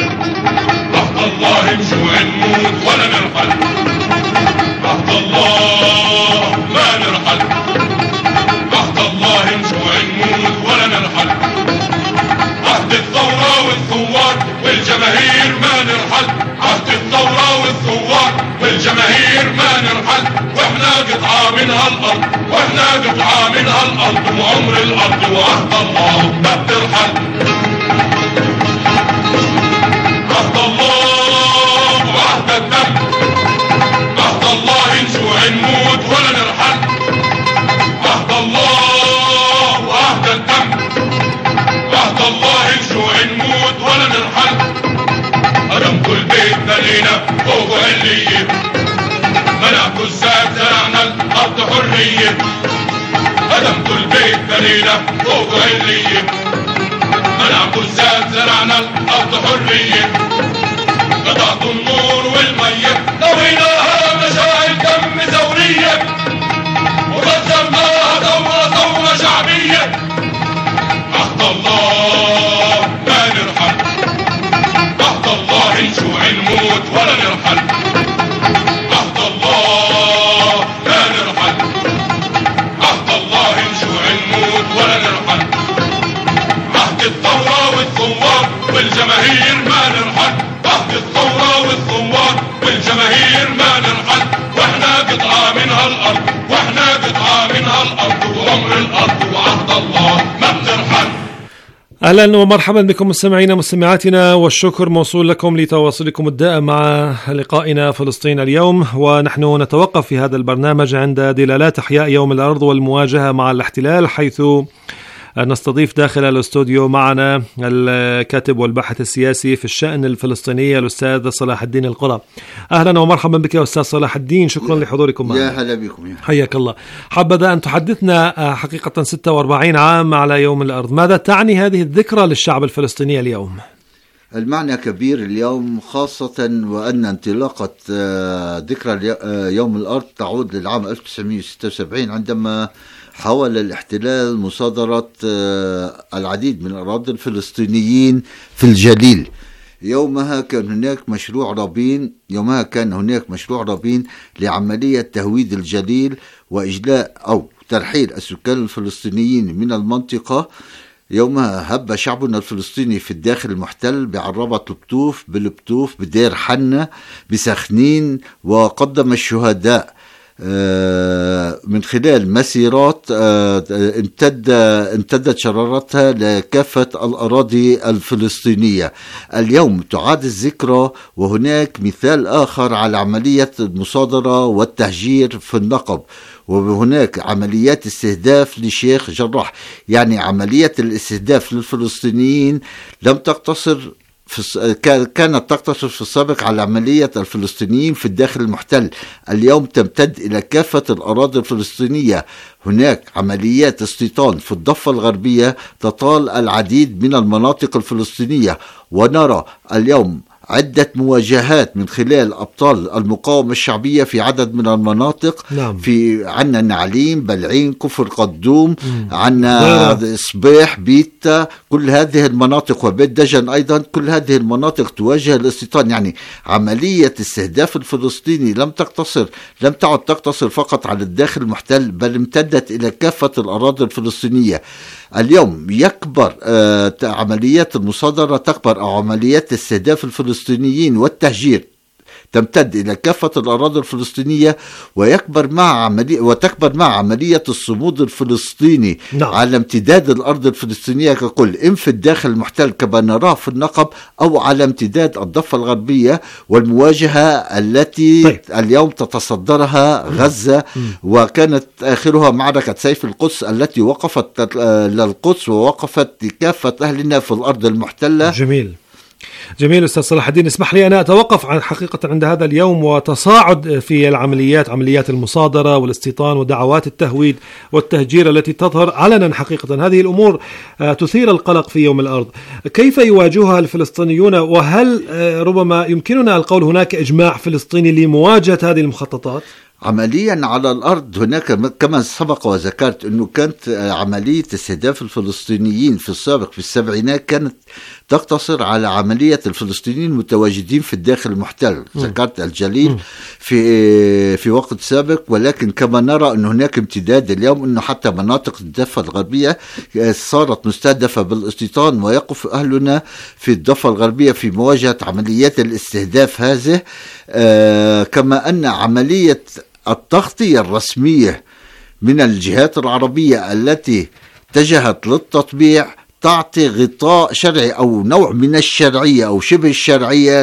تحت الله نجوع نموت ولا نرحل، تحت الله لا نرحل، تحت الله نجوع نموت ولا نرحل، عهد الثورة والثوار والجماهير ما نرحل، عهد الثورة والثوار والجماهير ما نرحل، واحنا قطعة من هالأرض، واحنا قطعة من هالأرض، وعمر الأرض وعهد الله ما بترحل، عهد الله وعهد الدم، عهد الله نجوع نموت ولا نرحل، عهد الله وعهد الدم، عهد الله نجوع نموت ولا نرحل، قدم كل بيت بنينا فوق علية، منع كزات زرعنا الأرض حرية، قدم كل بيت بنينا فوق علية، منع كزات زرعنا الأرض حرية، قطعت النور والمية طويناها مشاعل دم ثورية، وبذرناها ثورة شعبية، عهد الله ما نرحل، عهد الله نجوع نموت ولا نرحل، عهد الله لا نرحل، عهد الله نجوع نموت ولا نرحل، عهد الثورة والثوار والجماهير ما نرحل، عهد الثورة والثوار والجماهير ما نرحل، واحنا قطعة من هالأرض، واحنا قطعة من هالأرض، وعمر الأرض وعهد الله ما بترحل. أهلا ومرحبا بكم مستمعينا مستمعاتنا، والشكر موصول لكم لتواصلكم الدائم مع لقائنا فلسطين اليوم. ونحن نتوقف في هذا البرنامج عند دلالات إحياء يوم الأرض والمواجهة مع الاحتلال، حيث نستضيف داخل الاستوديو معنا الكاتب والباحث السياسي في الشأن الفلسطيني الأستاذ صلاح الدين القرى. أهلا ومرحبا بك أستاذ صلاح الدين، شكرا لحضوركم معنا. يا هلا بكم. حياك الله. حبذا أن تحدثنا حقيقة 46 عام على يوم الأرض، ماذا تعني هذه الذكرى للشعب الفلسطيني اليوم؟ المعنى كبير اليوم، خاصة وأن انطلاقة ذكرى يوم الأرض تعود للعام 1976 عندما حاول الاحتلال مصادرة العديد من الأراضي الفلسطينيين في الجليل. يومها كان هناك مشروع رابين لعملية تهويد الجليل وإجلاء أو ترحيل السكان الفلسطينيين من المنطقة. يومها هب شعبنا الفلسطيني في الداخل المحتل بعربة لبطوف، بلبطوف، بدير حنة، بسخنين، وقدم الشهداء من خلال مسيرات امتدت شرارتها لكافة الأراضي الفلسطينية. اليوم تعاد الذكرى، وهناك مثال آخر على عملية المصادرة والتهجير في النقب، وهناك عمليات استهداف لشيخ جراح. يعني عملية الاستهداف للفلسطينيين لم تقتصر كانت تقتصر في السابق على عملية الفلسطينيين في الداخل المحتل. اليوم تمتد إلى كافة الأراضي الفلسطينية. هناك عمليات استيطان في الضفة الغربية تطال العديد من المناطق الفلسطينية، ونرى اليوم عدة مواجهات من خلال أبطال المقاومة الشعبية في عدد من المناطق. نعم. عنا نعليم، بلعين، كفر قدوم، عنا صبيح، بيتا، كل هذه المناطق، وبيت دجن أيضا، كل هذه المناطق تواجه الاستيطان. يعني عملية استهداف الفلسطيني لم تعد تقتصر فقط على الداخل المحتل، بل امتدت إلى كافة الأراضي الفلسطينية. اليوم يكبر عمليات المصادرة تكبر، أو عمليات استهداف الفلسطينيين والتهجير تمتد إلى كافة الأراضي الفلسطينية، وتكبر مع عملية الصمود الفلسطيني. نعم. على امتداد الأرض الفلسطينية ككل، إن في الداخل المحتل كما نراه في النقب، أو على امتداد الضفة الغربية، والمواجهة التي اليوم تتصدرها غزة. وكانت آخرها معركة سيف القدس التي وقفت للقدس ووقفت لكافة أهلنا في الأرض المحتلة. جميل أستاذ صلاح الدين. اسمح لي أنا أتوقف عن حقيقة عند هذا اليوم وتصاعد في عمليات المصادرة والاستيطان ودعوات التهويد والتهجير التي تظهر علنا. حقيقة هذه الأمور تثير القلق في يوم الأرض. كيف يواجهها الفلسطينيون؟ وهل ربما يمكننا القول هناك إجماع فلسطيني لمواجهة هذه المخططات؟ عمليا على الأرض هناك كما سبق وذكرت أنه كانت عملية استهداف الفلسطينيين في السابق في السبعينات كانت تقتصر على عملية الفلسطينيين المتواجدين في الداخل المحتل. ذكرت الجليل في وقت سابق، ولكن كما نرى أن هناك امتداد اليوم، أنه حتى مناطق الضفة الغربية صارت مستهدفة بالاستيطان، ويقف أهلنا في الضفة الغربية في مواجهة عمليات الاستهداف هذه. كما أن عملية التغطية الرسمية من الجهات العربية التي اتجهت للتطبيع تعطي غطاء شرعي أو نوع من الشرعية أو شبه الشرعية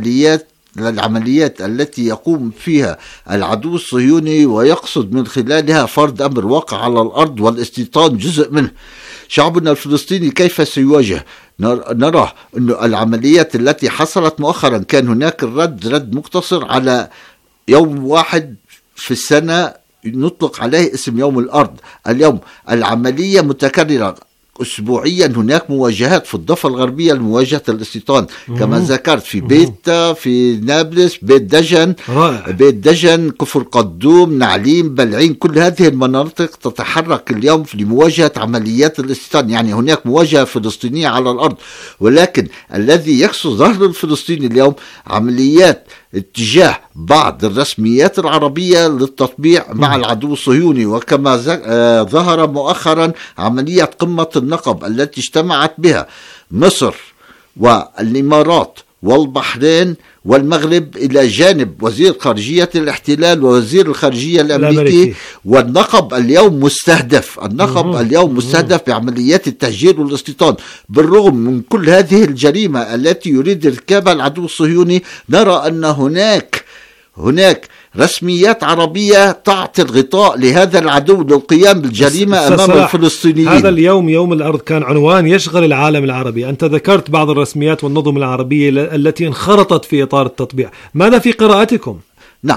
للعمليات التي يقوم فيها العدو الصهيوني، ويقصد من خلالها فرض أمر واقع على الأرض والاستيطان جزء منه. شعبنا الفلسطيني كيف سيواجه؟ نراه أن العمليات التي حصلت مؤخرا كان هناك رد مقتصر على يوم واحد في السنة نطلق عليه اسم يوم الأرض. اليوم العملية متكررة أسبوعيا. هناك مواجهات في الضفة الغربية لمواجهة الاستيطان كما ذكرت في بيتا، في نابلس، بيت دجن، كفر قدوم، نعليم، بلعين، كل هذه المناطق تتحرك اليوم لمواجهة عمليات الاستيطان. يعني هناك مواجهة فلسطينية على الأرض، ولكن الذي يكسو ظهر الفلسطيني اليوم عمليات اتجاه بعض الرسميات العربية للتطبيع مع العدو الصهيوني. وكما ظهر مؤخرا عملية قمة النقب التي اجتمعت بها مصر والإمارات والبحرين والمغرب إلى جانب وزير خارجية الاحتلال ووزير الخارجية الأمريكي. والنقب اليوم مستهدف بعمليات التهجير والاستيطان. بالرغم من كل هذه الجريمة التي يريد ارتكابها العدو الصهيوني، نرى أن هناك رسميات عربية تعطي الغطاء لهذا العدو للقيام بالجريمة أمام الفلسطينيين. هذا اليوم يوم الأرض كان عنوان يشغل العالم العربي. أنت ذكرت بعض الرسميات والنظم العربية التي انخرطت في إطار التطبيع. ماذا في قراءتكم؟ نعم،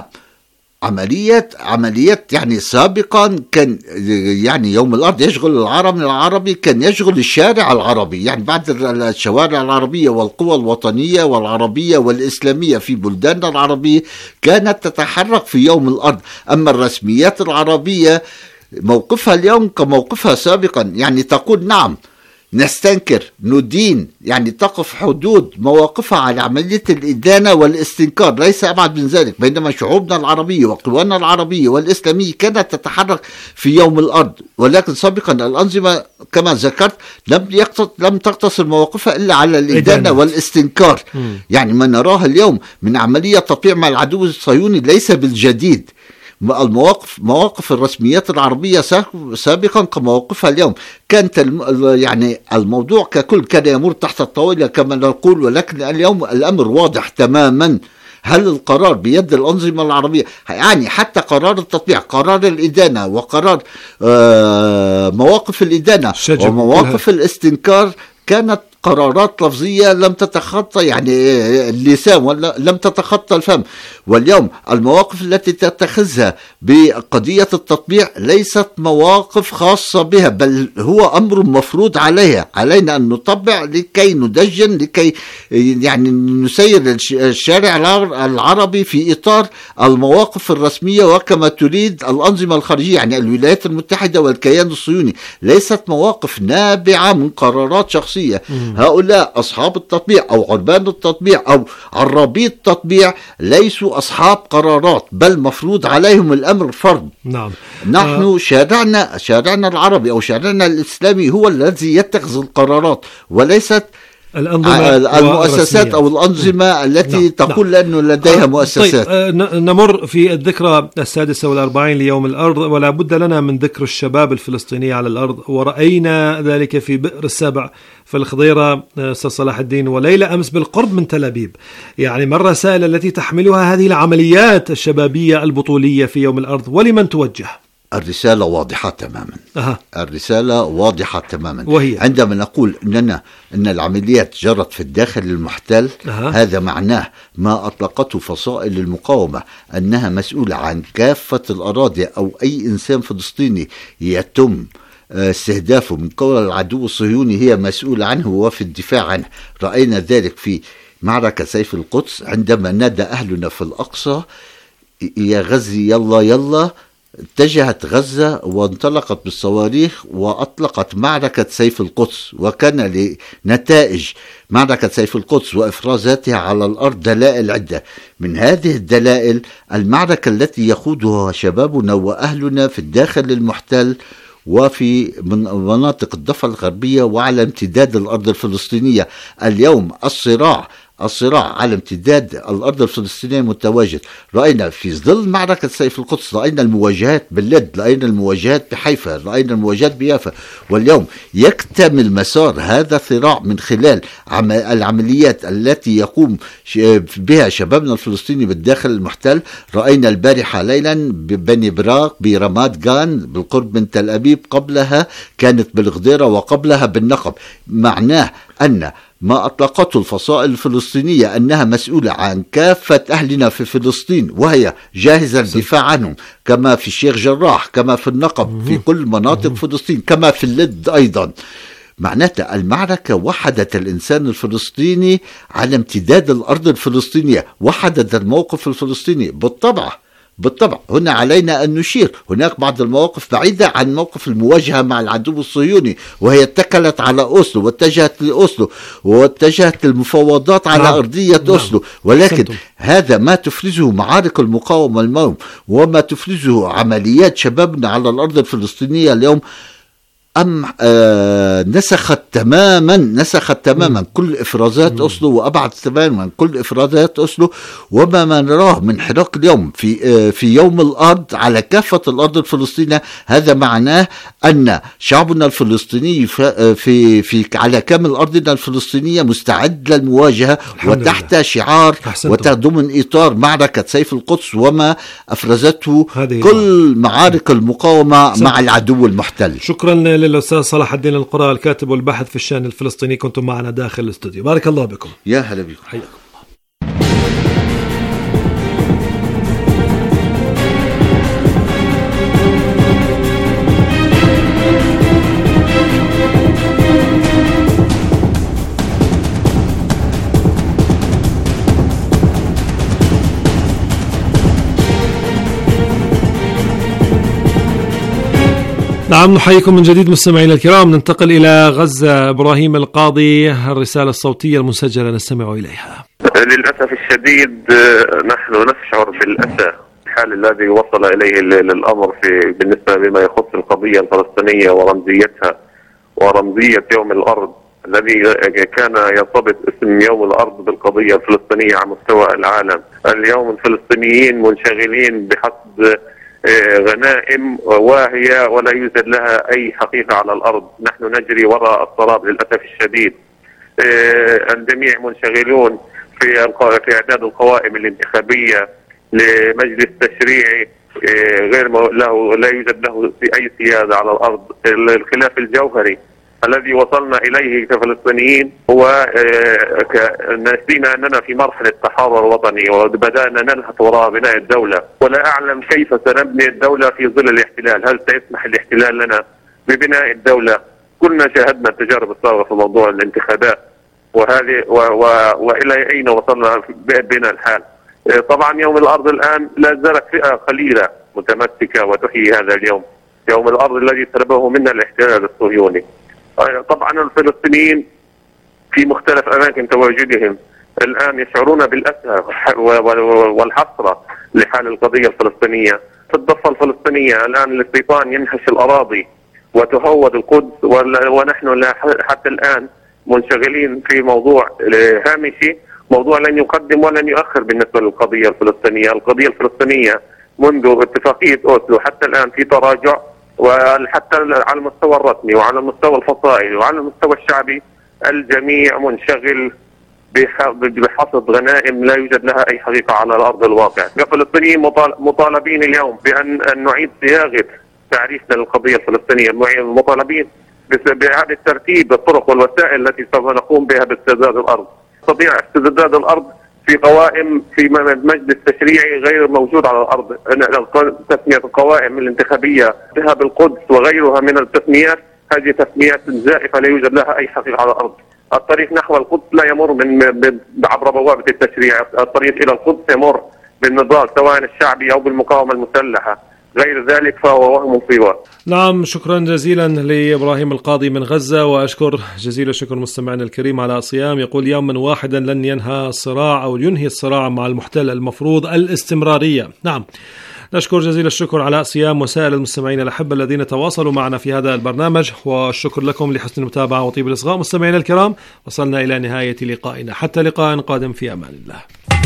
عمليات يعني سابقا كان يعني يوم الأرض يشغل العالم العربي، كان يشغل الشارع العربي، يعني بعد الشوارع العربية والقوى الوطنية والعربية والإسلامية في بلداننا العربية كانت تتحرك في يوم الأرض. أما الرسميات العربية موقفها اليوم كموقفها سابقا، يعني تقول نعم نستنكر ندين، يعني تقف حدود مواقفها على عملية الإدانة والاستنكار، ليس أبعد من ذلك. بينما شعوبنا العربية وقوانا العربية والإسلامية كانت تتحرك في يوم الأرض، ولكن سابقا الأنظمة كما ذكرت لم تقتصر مواقفها إلا على الإدانة والاستنكار. يعني ما نراه اليوم من عملية تطبيع مع العدو الصهيوني ليس بالجديد. مواقف الرسميات العربية سابقا كمواقفها اليوم كانت يعني الموضوع ككل كان يمر تحت الطاولة كما نقول، ولكن اليوم الأمر واضح تماما. هل القرار بيد الأنظمة العربية؟ يعني حتى قرار التطبيع، قرار الإدانة، وقرار مواقف الإدانة ومواقف الاستنكار كانت قرارات لفظية لم تتخطى يعني اللسان ولا لم تتخطى الفم. واليوم المواقف التي تتخذها بقضية التطبيع ليست مواقف خاصة بها، بل هو أمر مفروض عليها. علينا أن نطبع لكي ندجن، لكي يعني نسير الشارع العربي في إطار المواقف الرسمية وكما تريد الأنظمة الخارجية، يعني الولايات المتحدة والكيان الصهيوني. ليست مواقف نابعة من قرارات شخصية. هؤلاء أصحاب التطبيع أو عربان التطبيع أو عرابي التطبيع ليسوا أصحاب قرارات، بل مفروض عليهم الأمر فرض. نعم. نحن شارعنا العربي أو شارعنا الإسلامي هو الذي يتخذ القرارات، وليست المؤسسات أو الأنظمة التي تقول أنه لديها مؤسسات. طيب نمر في الذكرى 46 ليوم الأرض، ولا بد لنا من ذكر الشباب الفلسطيني على الأرض، ورأينا ذلك في بئر السبع في الخضيرة أستاذ صلاح الدين، وليلة أمس بالقرب من تل أبيب. يعني ما الرسائل التي تحملها هذه العمليات الشبابية البطولية في يوم الأرض، ولمن توجه؟ الرسالة واضحة تماما. الرسالة واضحة تماما، وهي عندما نقول أن العمليات جرت في الداخل المحتل، هذا معناه ما أطلقته فصائل المقاومة أنها مسؤولة عن كافة الأراضي أو أي إنسان فلسطيني يتم استهدافه من قبل العدو الصهيوني هي مسؤولة عنه وفي الدفاع عنه. رأينا ذلك في معركة سيف القدس عندما نادى أهلنا في الأقصى يا غزي يلا يلا، اتجهت غزة وانطلقت بالصواريخ وأطلقت معركة سيف القدس، وكان لنتائج معركة سيف القدس وإفرازاتها على الأرض دلائل عدة. من هذه الدلائل المعركة التي يخوضها شبابنا وأهلنا في الداخل المحتل وفي مناطق الضفة الغربية وعلى امتداد الأرض الفلسطينية. اليوم الصراع على امتداد الأرض الفلسطينية متواجد. رأينا في ظل معركة سيف القدس، رأينا المواجهات باللد، رأينا المواجهات بحيفا، رأينا المواجهات بيافا. واليوم يكتمل مسار هذا الصراع من خلال العمليات التي يقوم بها شبابنا الفلسطيني بالداخل المحتل. رأينا البارحة ليلا ببني براق، برماد جان بالقرب من تل أبيب، قبلها كانت بالغديرة وقبلها بالنقب. معناه أن ما أطلقته الفصائل الفلسطينية أنها مسؤولة عن كافة أهلنا في فلسطين، وهي جاهزة للدفاع عنهم، كما في الشيخ جراح، كما في النقب، في كل مناطق فلسطين، كما في اللد أيضا. معناتها المعركة وحدت الإنسان الفلسطيني على امتداد الأرض الفلسطينية، وحدت الموقف الفلسطيني. بالطبع هنا علينا أن نشير هناك بعض المواقف بعيدة عن موقف المواجهة مع العدو الصهيوني، وهي اتكلت على أوسلو واتجهت لأوسلو واتجهت المفاوضات على أرضية أوسلو، ولكن هذا ما تفرزه معارك المقاومة اليوم وما تفرزه عمليات شبابنا على الأرض الفلسطينية اليوم نسخت تماما كل إفرازات أوسلو، وأبعد تماما كل إفرازات أوسلو. وما نراه من حراك اليوم في يوم الأرض على كافة الأرض الفلسطينية، هذا معناه أن شعبنا الفلسطيني في على كامل أرضنا الفلسطينية مستعد للمواجهة وتحت شعار وضمن إطار معركة سيف القدس وما أفرزته كل معارك المقاومة مع العدو المحتل. شكرا للأستاذ صلاح الدين القرى، الكاتب والباحث في الشأن الفلسطيني، كنتم معنا داخل الاستوديو. بارك الله بكم. يا هلا بكم. حياكم. نعم، نحييكم من جديد مستمعينا الكرام. ننتقل إلى غزة. إبراهيم القاضي، الرسالة الصوتية المسجلة نستمع إليها. للأسف الشديد نحن نشعر بالأسى الحال الذي وصل إليه الأمر بالنسبة لما يخص القضية الفلسطينية ورمزيتها ورمزية يوم الأرض الذي كان يرتبط اسم يوم الأرض بالقضية الفلسطينية على مستوى العالم. اليوم الفلسطينيين منشغلين بحصد غنائم واهية ولا يوجد لها أي حقيقة على الأرض. نحن نجري وراء السراب للأسف الشديد. الجميع منشغلون في إعداد القوائم الانتخابية لمجلس تشريعي غير لا يوجد له أي سيادة على الأرض. الخلاف الجوهري الذي وصلنا إليه كفلسطينيين هو نسينا أننا في مرحلة تحرر وطني وبدأنا ننهض وراء بناء الدولة، ولا أعلم كيف سنبني الدولة في ظل الاحتلال. هل سيسمح الاحتلال لنا ببناء الدولة؟ كلنا شاهدنا التجارب السابقة في موضوع الانتخابات، وهذه وإلى أين وصلنا بنا الحال. طبعا يوم الأرض الآن لا زالت فئة قليلة متمسكة وتحيي هذا اليوم، يوم الأرض الذي سلبه منا الاحتلال الصهيوني. طبعا الفلسطينيين في مختلف أماكن تواجدهم الآن يشعرون بالأسى والحسرة لحال القضية الفلسطينية. في الضفة الفلسطينية الآن الاستيطان ينهش الأراضي وتهود القدس، ونحن حتى الآن منشغلين في موضوع هامشي، موضوع لن يقدم ولن يؤخر بالنسبة للقضية الفلسطينية. القضية الفلسطينية منذ اتفاقية أوسلو حتى الآن في تراجع، وحتى على المستوى الرسمي وعلى المستوى الفصائلي وعلى المستوى الشعبي الجميع منشغل بحصد غنائم لا يوجد لها أي حقيقة على الأرض الواقع. كفلسطينيين مطالبين اليوم بأن نعيد صياغة تعريفنا للقضية الفلسطينية، مطالبين بإعادة ترتيب الطرق والوسائل التي سوف نقوم بها باسترداد الأرض. تستطيع استرداد الأرض في قوائم في مجلس تشريعي غير موجود على الأرض. تسمية القوائم الانتخابية بها بالقدس وغيرها من التسميات، هذه تسميات زائفة لا يوجد لها أي حقيقة على الأرض. الطريق نحو القدس لا يمر عبر بوابة التشريع، الطريق إلى القدس يمر بالنضال سواء الشعبي أو بالمقاومة المسلحة، غير ذلك فهو وهم سوى. نعم، شكرا جزيلا لإبراهيم القاضي من غزة، وأشكر جزيل الشكر مستمعنا الكريم على صيام. يقول يوما واحدا لن ينهى الصراع أو ينهي الصراع مع المحتل، المفروض الاستمرارية. نعم، نشكر جزيل الشكر على صيام وسائل المستمعين الأحبة الذين تواصلوا معنا في هذا البرنامج، والشكر لكم لحسن المتابعة وطيب الإصغاء. مستمعينا الكرام، وصلنا إلى نهاية لقائنا، حتى لقاء قادم، في أمان الله.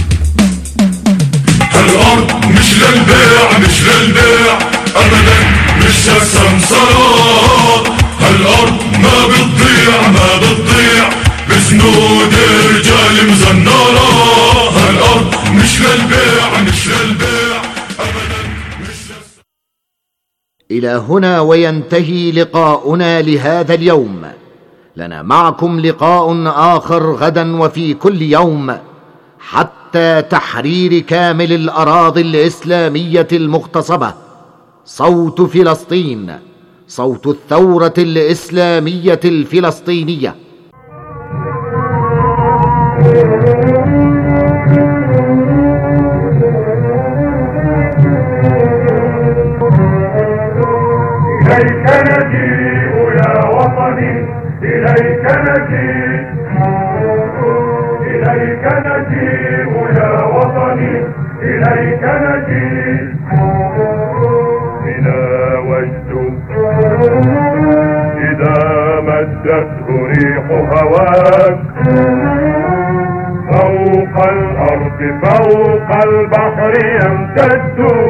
الأرض مش للبيع مش للبيع أبدا، مش سمسرات. الأرض ما بتضيع بسنود رجال مزنرة. الأرض مش للبيع مش للبيع أبدا، مش إلى هنا وينتهي لقاؤنا لهذا اليوم. لنا معكم لقاء آخر غدا وفي كل يوم، حتى تحرير كامل الأراضي الإسلامية المغتصبة. صوت فلسطين، صوت الثورة الإسلامية الفلسطينية. إليك نجيء يا وطني، إليك نجيء، إليك نجيء يا وطني، إليك نجيء. بنا وجد إذا مدته ريح هواك، فوق الأرض فوق البحر يمتد.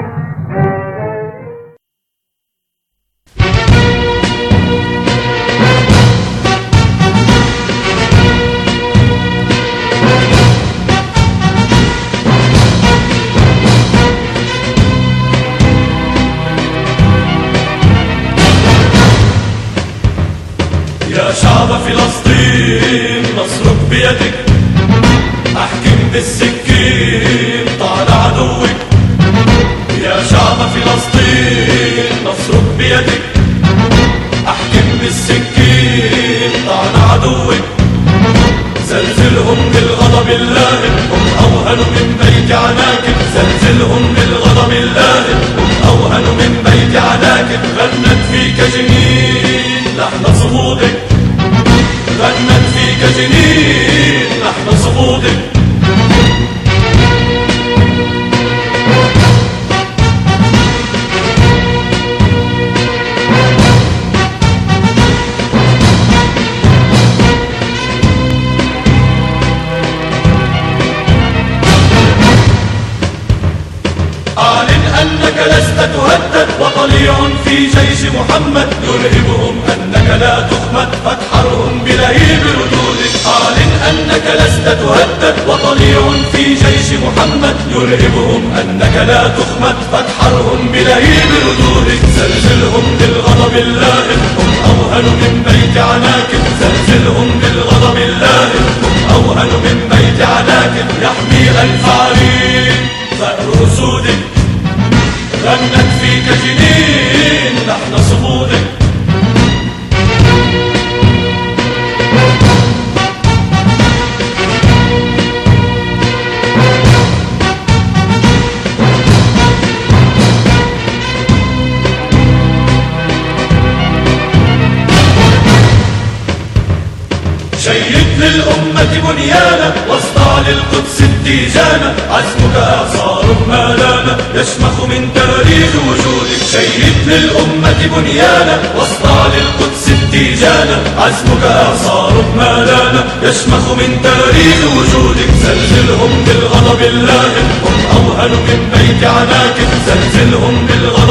يا شعب فلسطين نصرك بيدك، احكم بالسكين طال عدوك. يا شعب فلسطين نصرك بيدك، احكم بالسكين طال عدوك. زلزلهم بالغضب اللائم، هم اوهن من بيت عناكب. زلزلهم بالغضب اللائم، هم اوهن من بيت عناكب. غنت فيك جنين لحن صمودك، غنت فيك جنين لحن صمودك. أعلن أنك لست تهدد، وطليع في جيش محمد يرهبهم أنك لا تخمد، فاتحرهم بلهيب ردودك. أعلن أنك لست تهدد، وطليع في جيش محمد يرهبهم أنك لا تخمد، فاتحرهم بلهيب ردودك. زلزلهم بالغضب اللائم، هم أوهن من بيت عناك. فيك جنين نحن صمودك. شيد للأمة بنيانا واصدع للقدس اتجانا، عزمك إعصار ما لانا يشمخ من تاريخ وجودك. شيد للأمة بنيانا واصدع للقدس اتجانا، عزمك إعصار ما لانا يشمخ من تاريخ وجودك. زلزلهم بالغضب اللاهب هم أوهن من بيت عناك، زلزلهم بالغضب